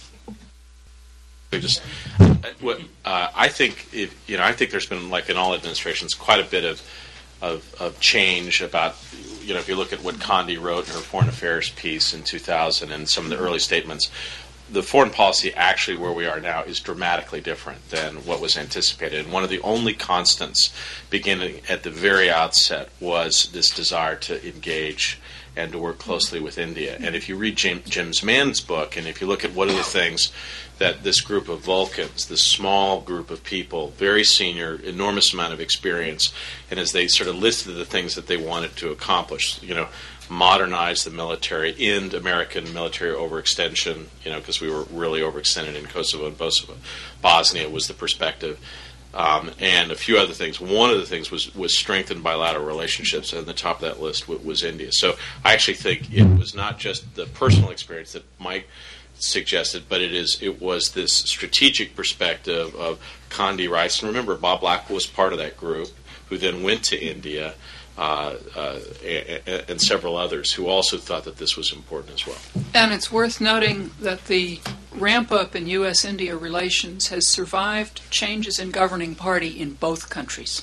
Just, uh, what uh, I think, if, you know, I think there's been, like in all administrations, quite a bit of, of of change about, you know, if you look at what Condi wrote in her foreign affairs piece in two thousand and some of the early statements, the foreign policy actually where we are now is dramatically different than what was anticipated. And one of the only constants beginning at the very outset was this desire to engage and to work closely with India. And if you read Jim, Jim's Mann's book, and if you look at what are the things that this group of Vulcans, this small group of people, very senior, enormous amount of experience, and as they sort of listed the things that they wanted to accomplish, you know, modernize the military, end American military overextension, you know, because we were really overextended in Kosovo and Bosnia. Bosnia was the perspective. Um, and a few other things. One of the things was, was strengthened bilateral relationships, and the top of that list w- was India. So I actually think it was not just the personal experience that Mike suggested, but it is it was this strategic perspective of Condi Rice. And remember, Bob Blackwell was part of that group, who then went to India, uh, uh, and, and several others who also thought that this was important as well. And it's worth noting that the ramp up in U S India relations has survived changes in governing party in both countries.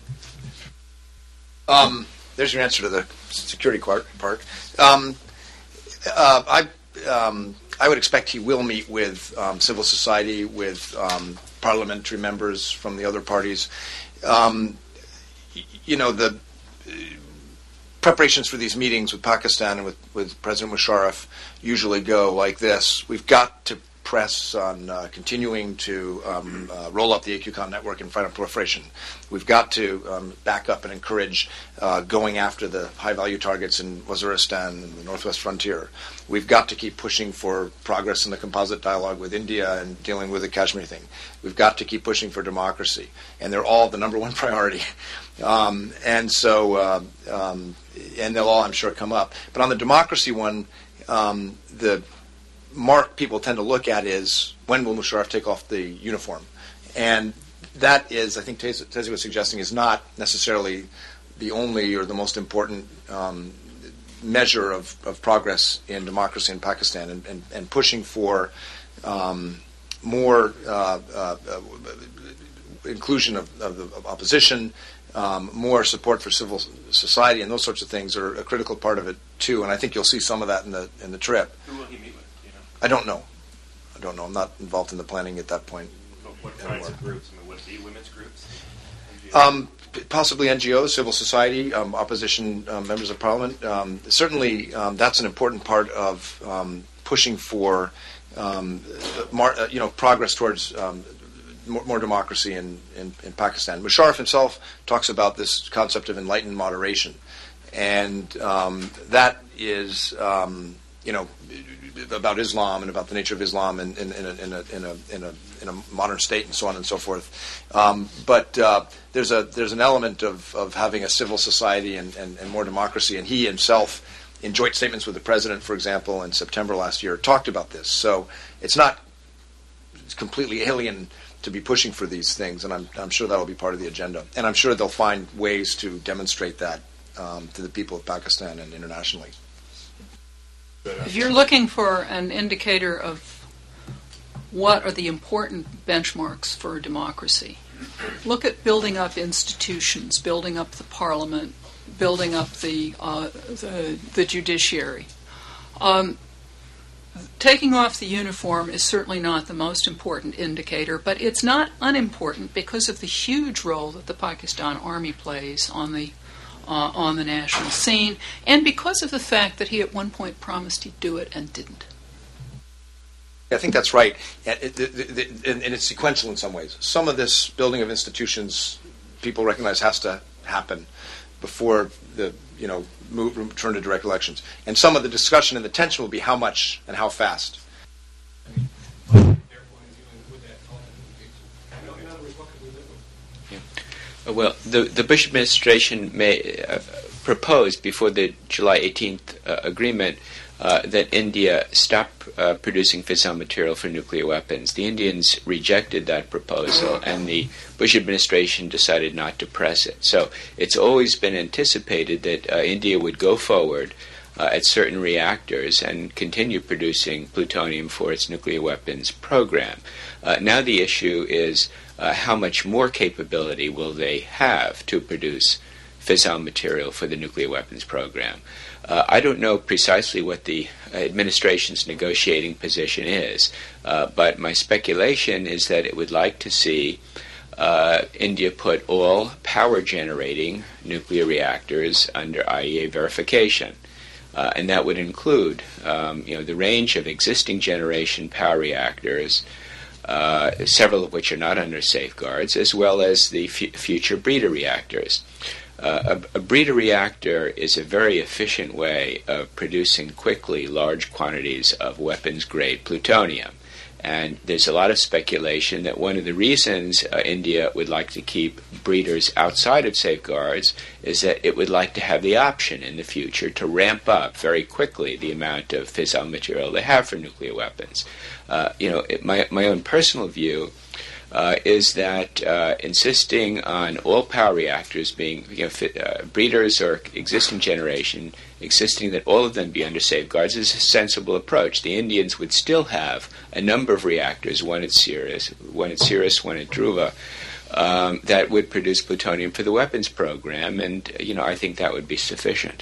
Um, there's your answer to the security part. part. Um, uh, I um, I would expect he will meet with um, civil society, with um, parliamentary members from the other parties. Um, y- you know, the uh, preparations for these meetings with Pakistan and with, with President Musharraf usually go like this. We've got to press on uh, continuing to um, uh, roll up the A Q CON network and fight on proliferation. We've got to um, back up and encourage uh, going after the high-value targets in Waziristan and the northwest frontier. We've got to keep pushing for progress in the composite dialogue with India and dealing with the Kashmir thing. We've got to keep pushing for democracy. And they're all the number one priority. Um, and so, uh, um, and they'll all, I'm sure, come up. But on the democracy one, um, the mark people tend to look at is, when will Musharraf take off the uniform? And that is, I think Tezi was suggesting, is not necessarily the only or the most important um, measure of, of progress in democracy in Pakistan, and, and, and pushing for um, more uh, uh, uh, inclusion of, of the of opposition, um, more support for civil society, and those sorts of things are a critical part of it too. And I think you'll see some of that in the in the trip. Who will he meet with? You know? I don't know. I don't know. I'm not involved in the planning at that point. What kinds of groups? I mean, what would be women's groups? Um, possibly N G Os, civil society, um, opposition um, members of parliament. Um, certainly, um, that's an important part of um, pushing for um, mar- uh, you know progress towards um, more, more democracy in, in, in Pakistan. Musharraf himself talks about this concept of enlightened moderation, and um, that is um, you know about Islam and about the nature of Islam in, in, in, a, in, a, in, a, in, a, in a modern state and so on and so forth. Um, but uh, there's a there's an element of, of having a civil society and, and, and more democracy. And he himself, in joint statements with the president, for example, in September last year, talked about this. So it's not it's completely alien to be pushing for these things, and I'm, I'm sure that will be part of the agenda. And I'm sure they'll find ways to demonstrate that um, to the people of Pakistan and internationally. If you're looking for an indicator of what are the important benchmarks for democracy, look at building up institutions, building up the parliament, building up the uh, the, the judiciary. Um, taking off the uniform is certainly not the most important indicator, but it's not unimportant because of the huge role that the Pakistan Army plays on the Uh, on the national scene, and because of the fact that he at one point promised he'd do it and didn't. I think that's right, and, it, it, it, and, and it's sequential in some ways. Some of this building of institutions, people recognize, has to happen before the you know move, return to direct elections, and some of the discussion and the tension will be how much and how fast. Well, the, the Bush administration may uh, proposed before the July eighteenth uh, agreement uh, that India stop uh, producing fissile material for nuclear weapons. The Indians rejected that proposal, and the Bush administration decided not to press it. So it's always been anticipated that uh, India would go forward uh, at certain reactors and continue producing plutonium for its nuclear weapons program. Uh, now the issue is Uh, how much more capability will they have to produce fissile material for the nuclear weapons program? Uh, I don't know precisely what the administration's negotiating position is, uh, but my speculation is that it would like to see uh, India put all power-generating nuclear reactors under I A E A verification. Uh, and that would include um, you know, the range of existing generation power reactors, Uh, several of which are not under safeguards, as well as the f- future breeder reactors. Uh, a, a breeder reactor is a very efficient way of producing quickly large quantities of weapons-grade plutonium. And there's a lot of speculation that one of the reasons uh, India would like to keep breeders outside of safeguards is that it would like to have the option in the future to ramp up very quickly the amount of fissile material they have for nuclear weapons. Uh, you know, it, my my own personal view uh, is that uh, insisting on all power reactors being you know, fit, uh, breeders or existing generation, insisting that all of them be under safeguards is a sensible approach. The Indians would still have a number of reactors, one at Cirrus, one at Cirrus, one at Dhruva, um, that would produce plutonium for the weapons program, and you know I think that would be sufficient.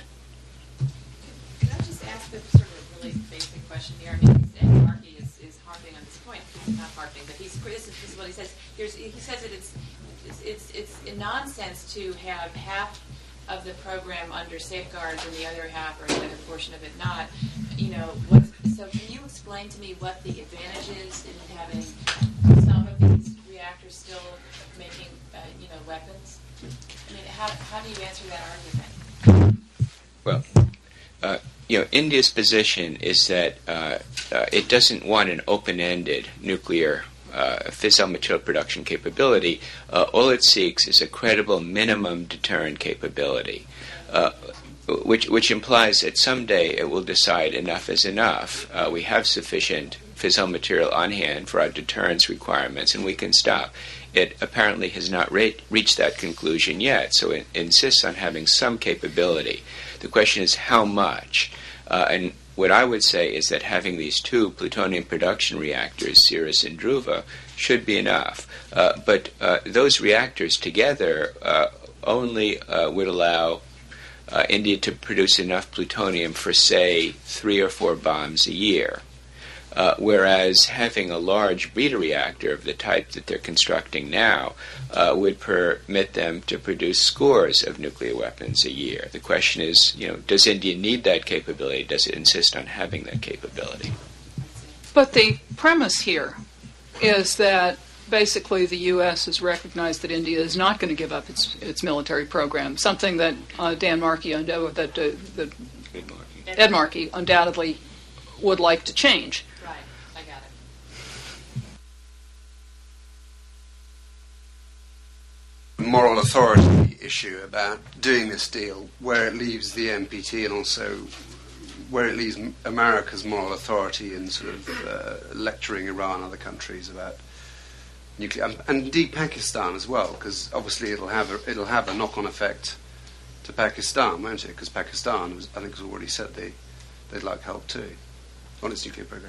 Can I just ask a sort of really basic question here? I mean, Ed Markey is, is harping on this point. He's not harping, but he's this is, this is what he says. There's, he says that it's it's it's, it's a nonsense to have half of the program under safeguards and the other half or the other portion of it not. You know, what, so can you explain to me what the advantage is in having some of these reactors still making, uh, you know, weapons? I mean, how how do you answer that argument? Well, uh, you know, India's position is that uh, uh, it doesn't want an open-ended nuclear Uh, fissile material production capability. Uh, all it seeks is a credible minimum deterrent capability, uh, which which implies that someday it will decide enough is enough. Uh, we have sufficient fissile material on hand for our deterrence requirements, and we can stop. It apparently has not re- reached that conclusion yet, so it insists on having some capability. The question is how much, uh, and what I would say is that having these two plutonium production reactors, Cirrus and Dhruva, should be enough. Uh, but uh, those reactors together uh, only uh, would allow uh, India to produce enough plutonium for, say, three or four bombs a year. Uh, whereas having a large breeder reactor of the type that they're constructing now uh, would permit them to produce scores of nuclear weapons a year. The question is, you know, does India need that capability? Does it insist on having that capability? But the premise here is that basically the U S has recognized that India is not going to give up its its military program, something that uh, Dan Markey, und- that, uh, that Ed Markey undoubtedly would like to change. Right, I got it. Moral authority issue about doing this deal, where it leaves the N P T and also where it leaves America's moral authority in sort of uh, lecturing Iran and other countries about nuclear, and, and indeed Pakistan as well, because obviously it'll have a, it'll have a knock-on effect to Pakistan, won't it? Because Pakistan, was, I think, has already said they they'd like help too on its nuclear program.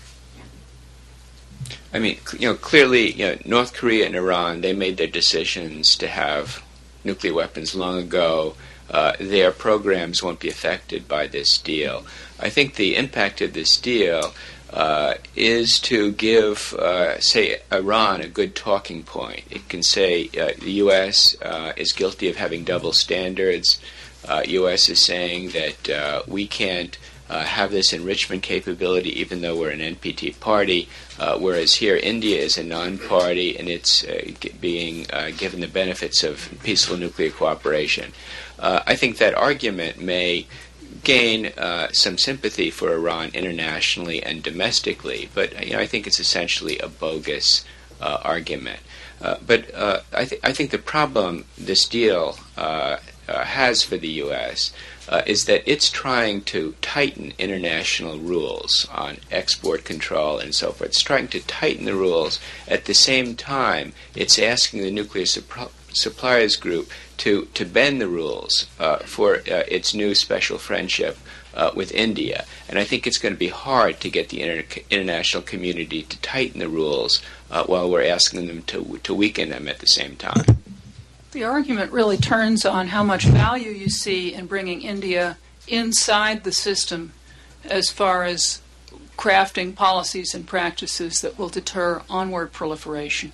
I mean, you know, clearly, you know, North Korea and Iran, they made their decisions to have nuclear weapons long ago. Uh, their programs won't be affected by this deal. I think the impact of this deal uh, is to give, uh, say, Iran a good talking point. It can say uh, the U S uh, is guilty of having double standards. Uh, U S is saying that uh, we can't Uh, have this enrichment capability even though we're an N P T party, uh, whereas here India is a non-party and it's uh, g- being uh, given the benefits of peaceful nuclear cooperation. Uh, I think that argument may gain uh, some sympathy for Iran internationally and domestically, but you know, I think it's essentially a bogus uh, argument. Uh, but uh, I, th- I think the problem this deal uh, uh, has for the U S Uh, is that it's trying to tighten international rules on export control and so forth. It's trying to tighten the rules. At the same time, it's asking the nuclear supp- suppliers group to, to bend the rules uh, for uh, its new special friendship uh, with India. And I think it's going to be hard to get the inter- international community to tighten the rules uh, while we're asking them to, to weaken them at the same time. The argument really turns on how much value you see in bringing India inside the system as far as crafting policies and practices that will deter onward proliferation.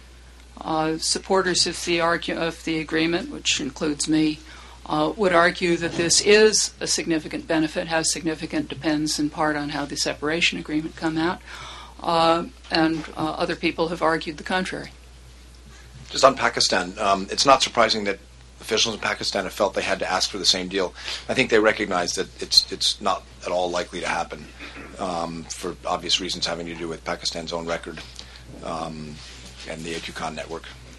Uh, supporters of the, argue, of the agreement, which includes me, uh, would argue that this is a significant benefit, how significant depends in part on how the separation agreement come out, uh, and uh, other people have argued the contrary. Just on Pakistan, um, it's not surprising that officials in Pakistan have felt they had to ask for the same deal. I think they recognize that it's it's not at all likely to happen um, for obvious reasons having to do with Pakistan's own record um, and the A Q CON network.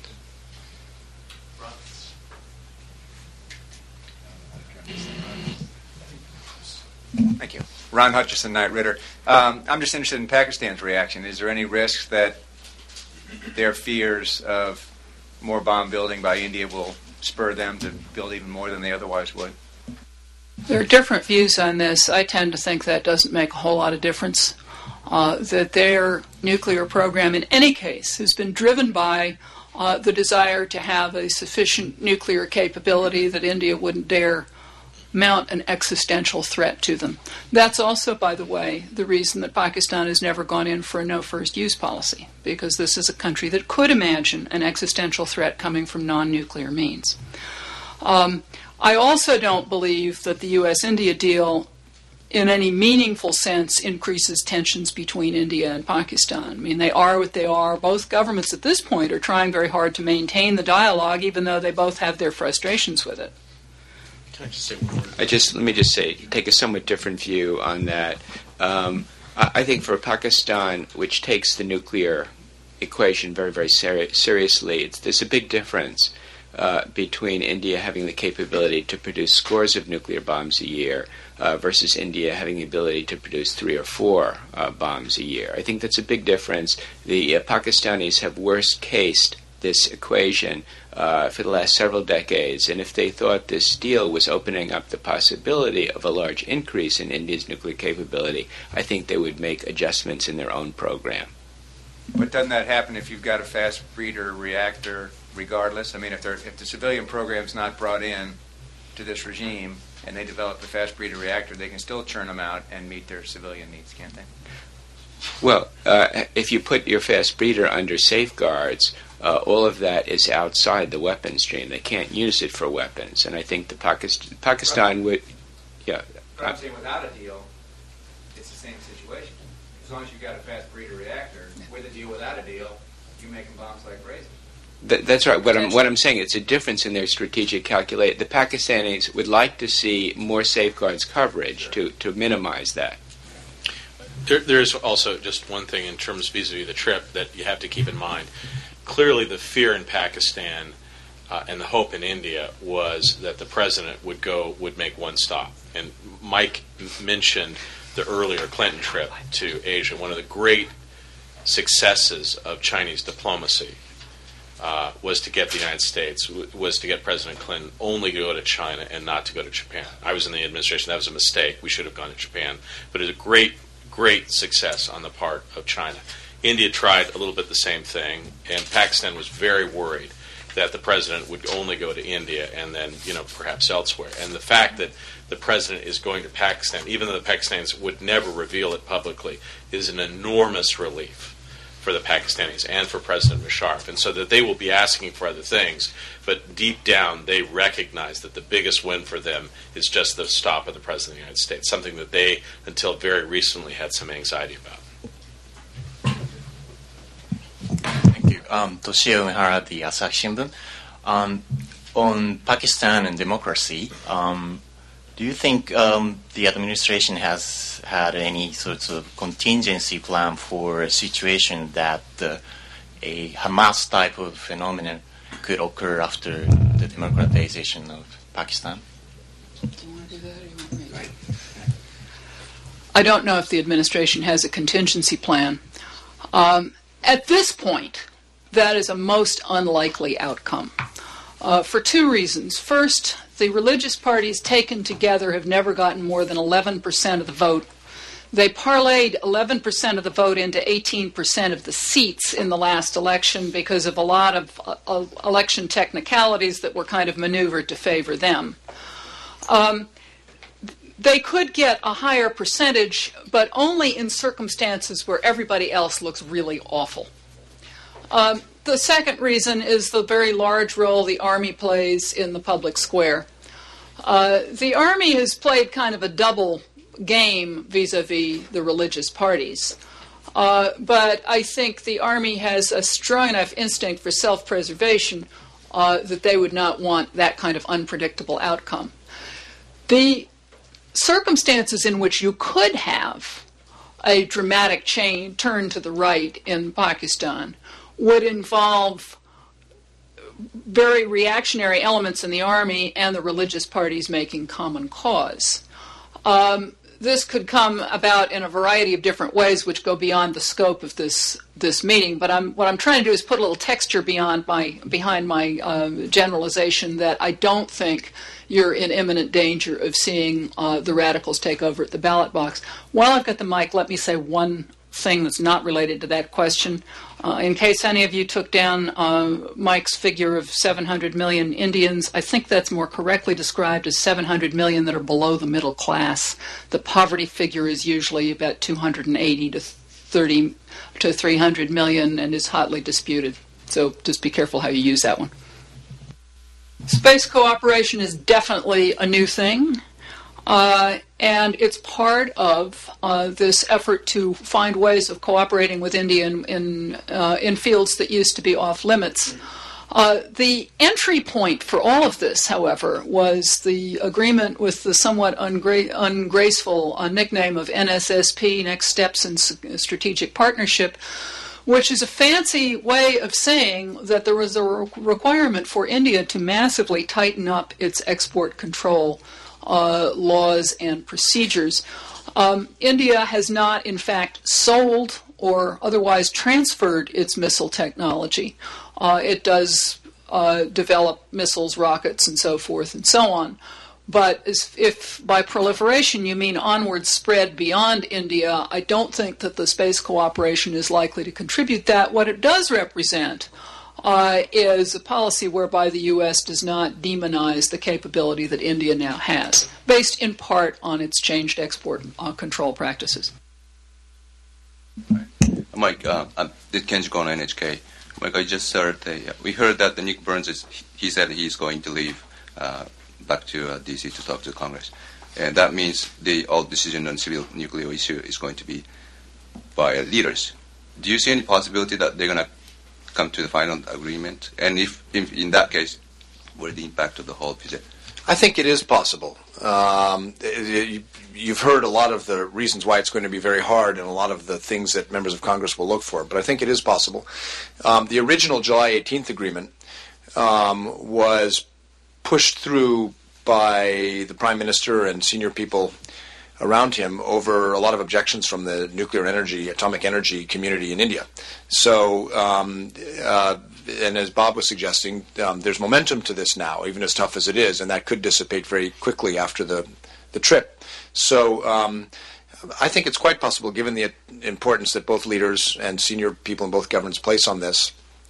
Thank you. Ron Hutchison, Knight Ridder. Um, I'm just interested in Pakistan's reaction. Is there any risk that their fears of more bomb building by India will spur them to build even more than they otherwise would? There are different views on this. I tend to think that doesn't make a whole lot of difference. Uh, that their nuclear program, in any case, has been driven by uh, the desire to have a sufficient nuclear capability that India wouldn't dare mount an existential threat to them. That's also, by the way, the reason that Pakistan has never gone in for a no first use policy, because this is a country that could imagine an existential threat coming from non-nuclear means. Um, I also don't believe that the U S India deal in any meaningful sense increases tensions between India and Pakistan. I mean, they are what they are. Both governments at this point are trying very hard to maintain the dialogue, even though they both have their frustrations with it. Can I just say one word? I just let me just say, take a somewhat different view on that. Um, I, I think for Pakistan, which takes the nuclear equation very, very seri- seriously, it's, there's a big difference uh, between India having the capability to produce scores of nuclear bombs a year uh, versus India having the ability to produce three or four uh, bombs a year. I think that's a big difference. The uh, Pakistanis have worst-cased this equation uh, for the last several decades, and if they thought this deal was opening up the possibility of a large increase in India's nuclear capability, I think they would make adjustments in their own program. But doesn't that happen if you've got a fast breeder reactor regardless? I mean, if, if the civilian program's not brought in to this regime and they develop the fast breeder reactor, they can still churn them out and meet their civilian needs, can't they? Well, uh, if you put your fast breeder under safeguards, uh, all of that is outside the weapons stream. They can't use it for weapons, and I think the Pakistan, Pakistan would, yeah. But I'm saying without a deal, it's the same situation. As long as you've got a fast breeder reactor, with a deal, without a deal, you're making bombs like crazy. Th- that's right. What I'm, what I'm saying, it's a difference in their strategic calculate. The Pakistanis would like to see more safeguards coverage Sure. to, to minimize that. There, there's also just one thing in terms vis-a-vis the trip that you have to keep in mind. Clearly, the fear in Pakistan uh, and the hope in India was that the president would go, would make one stop. And Mike m- mentioned the earlier Clinton trip to Asia. One of the great successes of Chinese diplomacy uh, was to get the United States, w- was to get President Clinton only to go to China and not to go to Japan. I was in the administration. That was a mistake. We should have gone to Japan. But it was a great, great success on the part of China. India tried a little bit the same thing, and Pakistan was very worried that the president would only go to India and then, you know, perhaps elsewhere. And the fact that the president is going to Pakistan, even though the Pakistanis would never reveal it publicly, is an enormous relief for the Pakistanis and for President Musharraf. And so that they will be asking for other things, but deep down they recognize that the biggest win for them is just the stop of the President of the United States, something that they, until very recently, had some anxiety about. Thank you. Um, Toshio Umehara, the Asahi Shimbun. Um, on Pakistan and democracy, um, do you think um, the administration has had any sorts of contingency plan for a situation that uh, a Hamas type of phenomenon could occur after the democratization of Pakistan? Do you want to do that, or you want me to? I don't know if the administration has a contingency plan. Um, at this point, that is a most unlikely outcome. Uh, for two reasons. First, the religious parties taken together have never gotten more than eleven percent of the vote. They parlayed eleven percent of the vote into eighteen percent of the seats in the last election because of a lot of uh, election technicalities that were kind of maneuvered to favor them. Um, they could get a higher percentage, but only in circumstances where everybody else looks really awful. Um, the second reason is the very large role the Army plays in the public square. Uh, the Army has played kind of a double game vis-a-vis the religious parties. Uh, but I think the Army has a strong enough instinct for self-preservation uh, that they would not want that kind of unpredictable outcome. The circumstances in which you could have a dramatic change, turn to the right in Pakistan would involve very reactionary elements in the Army and the religious parties making common cause. Um, this could come about in a variety of different ways which go beyond the scope of this this meeting, but I'm, what I'm trying to do is put a little texture beyond my, behind my um, generalization that I don't think you're in imminent danger of seeing uh, the radicals take over at the ballot box. While I've got the mic, let me say one thing that's not related to that question. Uh, in case any of you took down uh, Mike's figure of seven hundred million Indians, I think that's more correctly described as seven hundred million that are below the middle class. The poverty figure is usually about two hundred eighty to thirty to three hundred million and is hotly disputed. So just be careful how you use that one. Space cooperation is definitely a new thing. Uh, and it's part of uh, this effort to find ways of cooperating with India in in, uh, in fields that used to be off limits. Uh, the entry point for all of this, however, was the agreement with the somewhat ungra- ungraceful uh, nickname of N S S P, Next Steps in S- Strategic Partnership, which is a fancy way of saying that there was a re- requirement for India to massively tighten up its export control Uh, laws and procedures. Um, India has not, in fact, sold or otherwise transferred its missile technology. Uh, it does uh, develop missiles, rockets, and so forth and so on. But as, if by proliferation you mean onward spread beyond India, I don't think that the space cooperation is likely to contribute that. What it does represent Uh, is a policy whereby the U S does not demonize the capability that India now has, based in part on its changed export uh, control practices. Right. Mike, uh, uh, this is Kenji Kono, N H K. Mike, I just heard the, uh, we heard that the Nick Burns is, he said he's going to leave uh, back to uh, D C to talk to Congress. And that means the all decision on civil nuclear issue is going to be by uh, leaders. Do you see any possibility that they're going to come to the final agreement? And if, if in that case, what is the impact of the whole visit? I think it is possible. Um, you, you've heard a lot of the reasons why it's going to be very hard and a lot of the things that members of Congress will look for, but I think it is possible. Um, the original July eighteenth agreement um, was pushed through by the Prime Minister and senior people around him over a lot of objections from the nuclear energy, atomic energy community in India. So, um, uh, and as Bob was suggesting, um, there's momentum to this now, even as tough as it is, and that could dissipate very quickly after the, the trip. So um, I think it's quite possible, given the importance that both leaders and senior people in both governments place on this,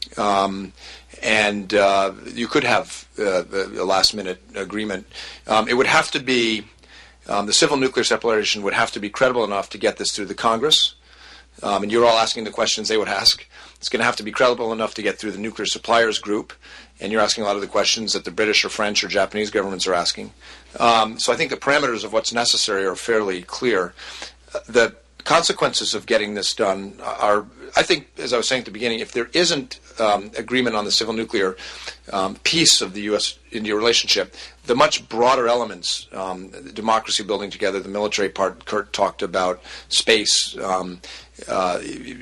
um, and uh, you could have uh, a last-minute agreement. Um, it would have to be, um, the civil nuclear separation would have to be credible enough to get this through the Congress, um, and you're all asking the questions they would ask. It's going to have to be credible enough to get through the nuclear suppliers group, and you're asking a lot of the questions that the British or French or Japanese governments are asking. Um, so I think the parameters of what's necessary are fairly clear. The consequences of getting this done are, I think, as I was saying at the beginning, if there isn't um, agreement on the civil nuclear um, piece of the U S India relationship, the much broader elements, um, democracy building together, the military part Kurt talked about, space, um, uh,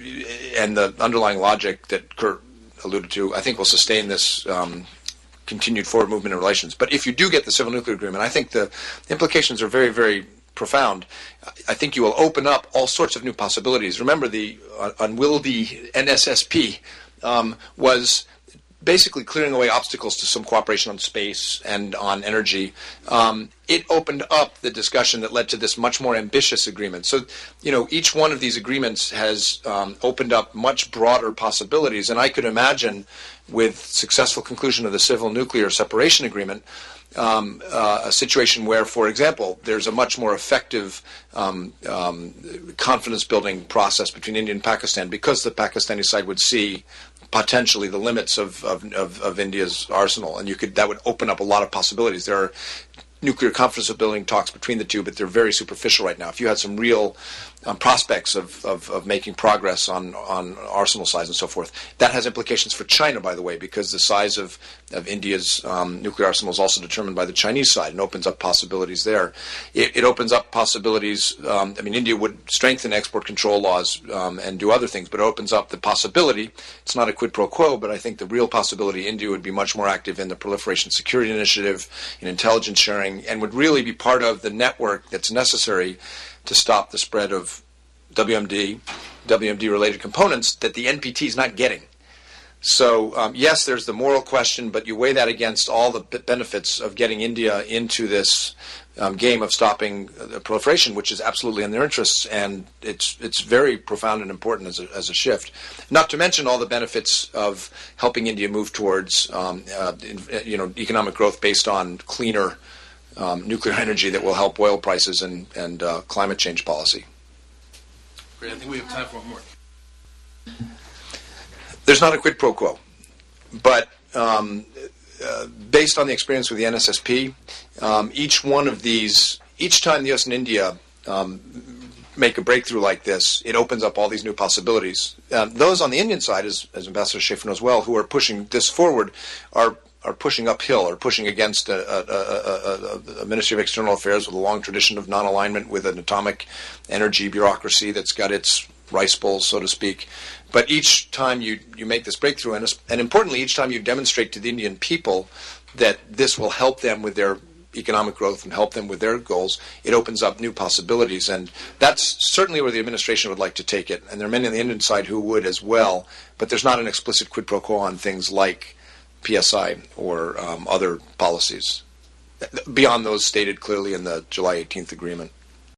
and the underlying logic that Kurt alluded to, I think will sustain this um, continued forward movement in relations. But if you do get the civil nuclear agreement, I think the implications are very, very profound. I think you will open up all sorts of new possibilities. Remember, the uh, unwieldy N S S P um, was basically clearing away obstacles to some cooperation on space and on energy. Um, it opened up the discussion that led to this much more ambitious agreement. So, you know, each one of these agreements has um, opened up much broader possibilities, and I could imagine, with successful conclusion of the civil nuclear separation agreement, Um, uh, a situation where, for example, there's a much more effective um, um, confidence-building process between India and Pakistan, because the Pakistani side would see potentially the limits of, of, of, of India's arsenal, and you could that would open up a lot of possibilities. There are nuclear confidence-building talks between the two, but they're very superficial right now. If you had some real um, prospects of, of, of making progress on, on arsenal size and so forth, that has implications for China, by the way, because the size of, of India's um, nuclear arsenal is also determined by the Chinese side and opens up possibilities there. It, it opens up possibilities. Um, I mean, India would strengthen export control laws um, and do other things, but it opens up the possibility. It's not a quid pro quo, but I think the real possibility, India would be much more active in the Proliferation Security Initiative, in intelligence sharing, and would really be part of the network that's necessary to stop the spread of W M D, W M D-related components that the N P T is not getting. So, um, yes, there's the moral question, but you weigh that against all the b- benefits of getting India into this um, game of stopping the proliferation, which is absolutely in their interests, and it's it's very profound and important as a, as a shift. Not to mention all the benefits of helping India move towards um, uh, in, you know economic growth based on cleaner Um, nuclear energy that will help oil prices and, and uh, climate change policy. Great. I think we have time for one more. There's not a quid pro quo, but um, uh, based on the experience with the N S S P, um, each one of these, each time the U S and India um, make a breakthrough like this, it opens up all these new possibilities. Um, those on the Indian side, as, as Ambassador Schaefer knows well, who are pushing this forward, are are pushing uphill, or pushing against a, a, a, a, a Ministry of External Affairs with a long tradition of non-alignment with an atomic energy bureaucracy that's got its rice bowls, so to speak. But each time you, you make this breakthrough, and, and importantly, each time you demonstrate to the Indian people that this will help them with their economic growth and help them with their goals, it opens up new possibilities. And that's certainly where the administration would like to take it. And there are many on the Indian side who would as well, but there's not an explicit quid pro quo on things like P S I or um, other policies beyond those stated clearly in the July eighteenth agreement.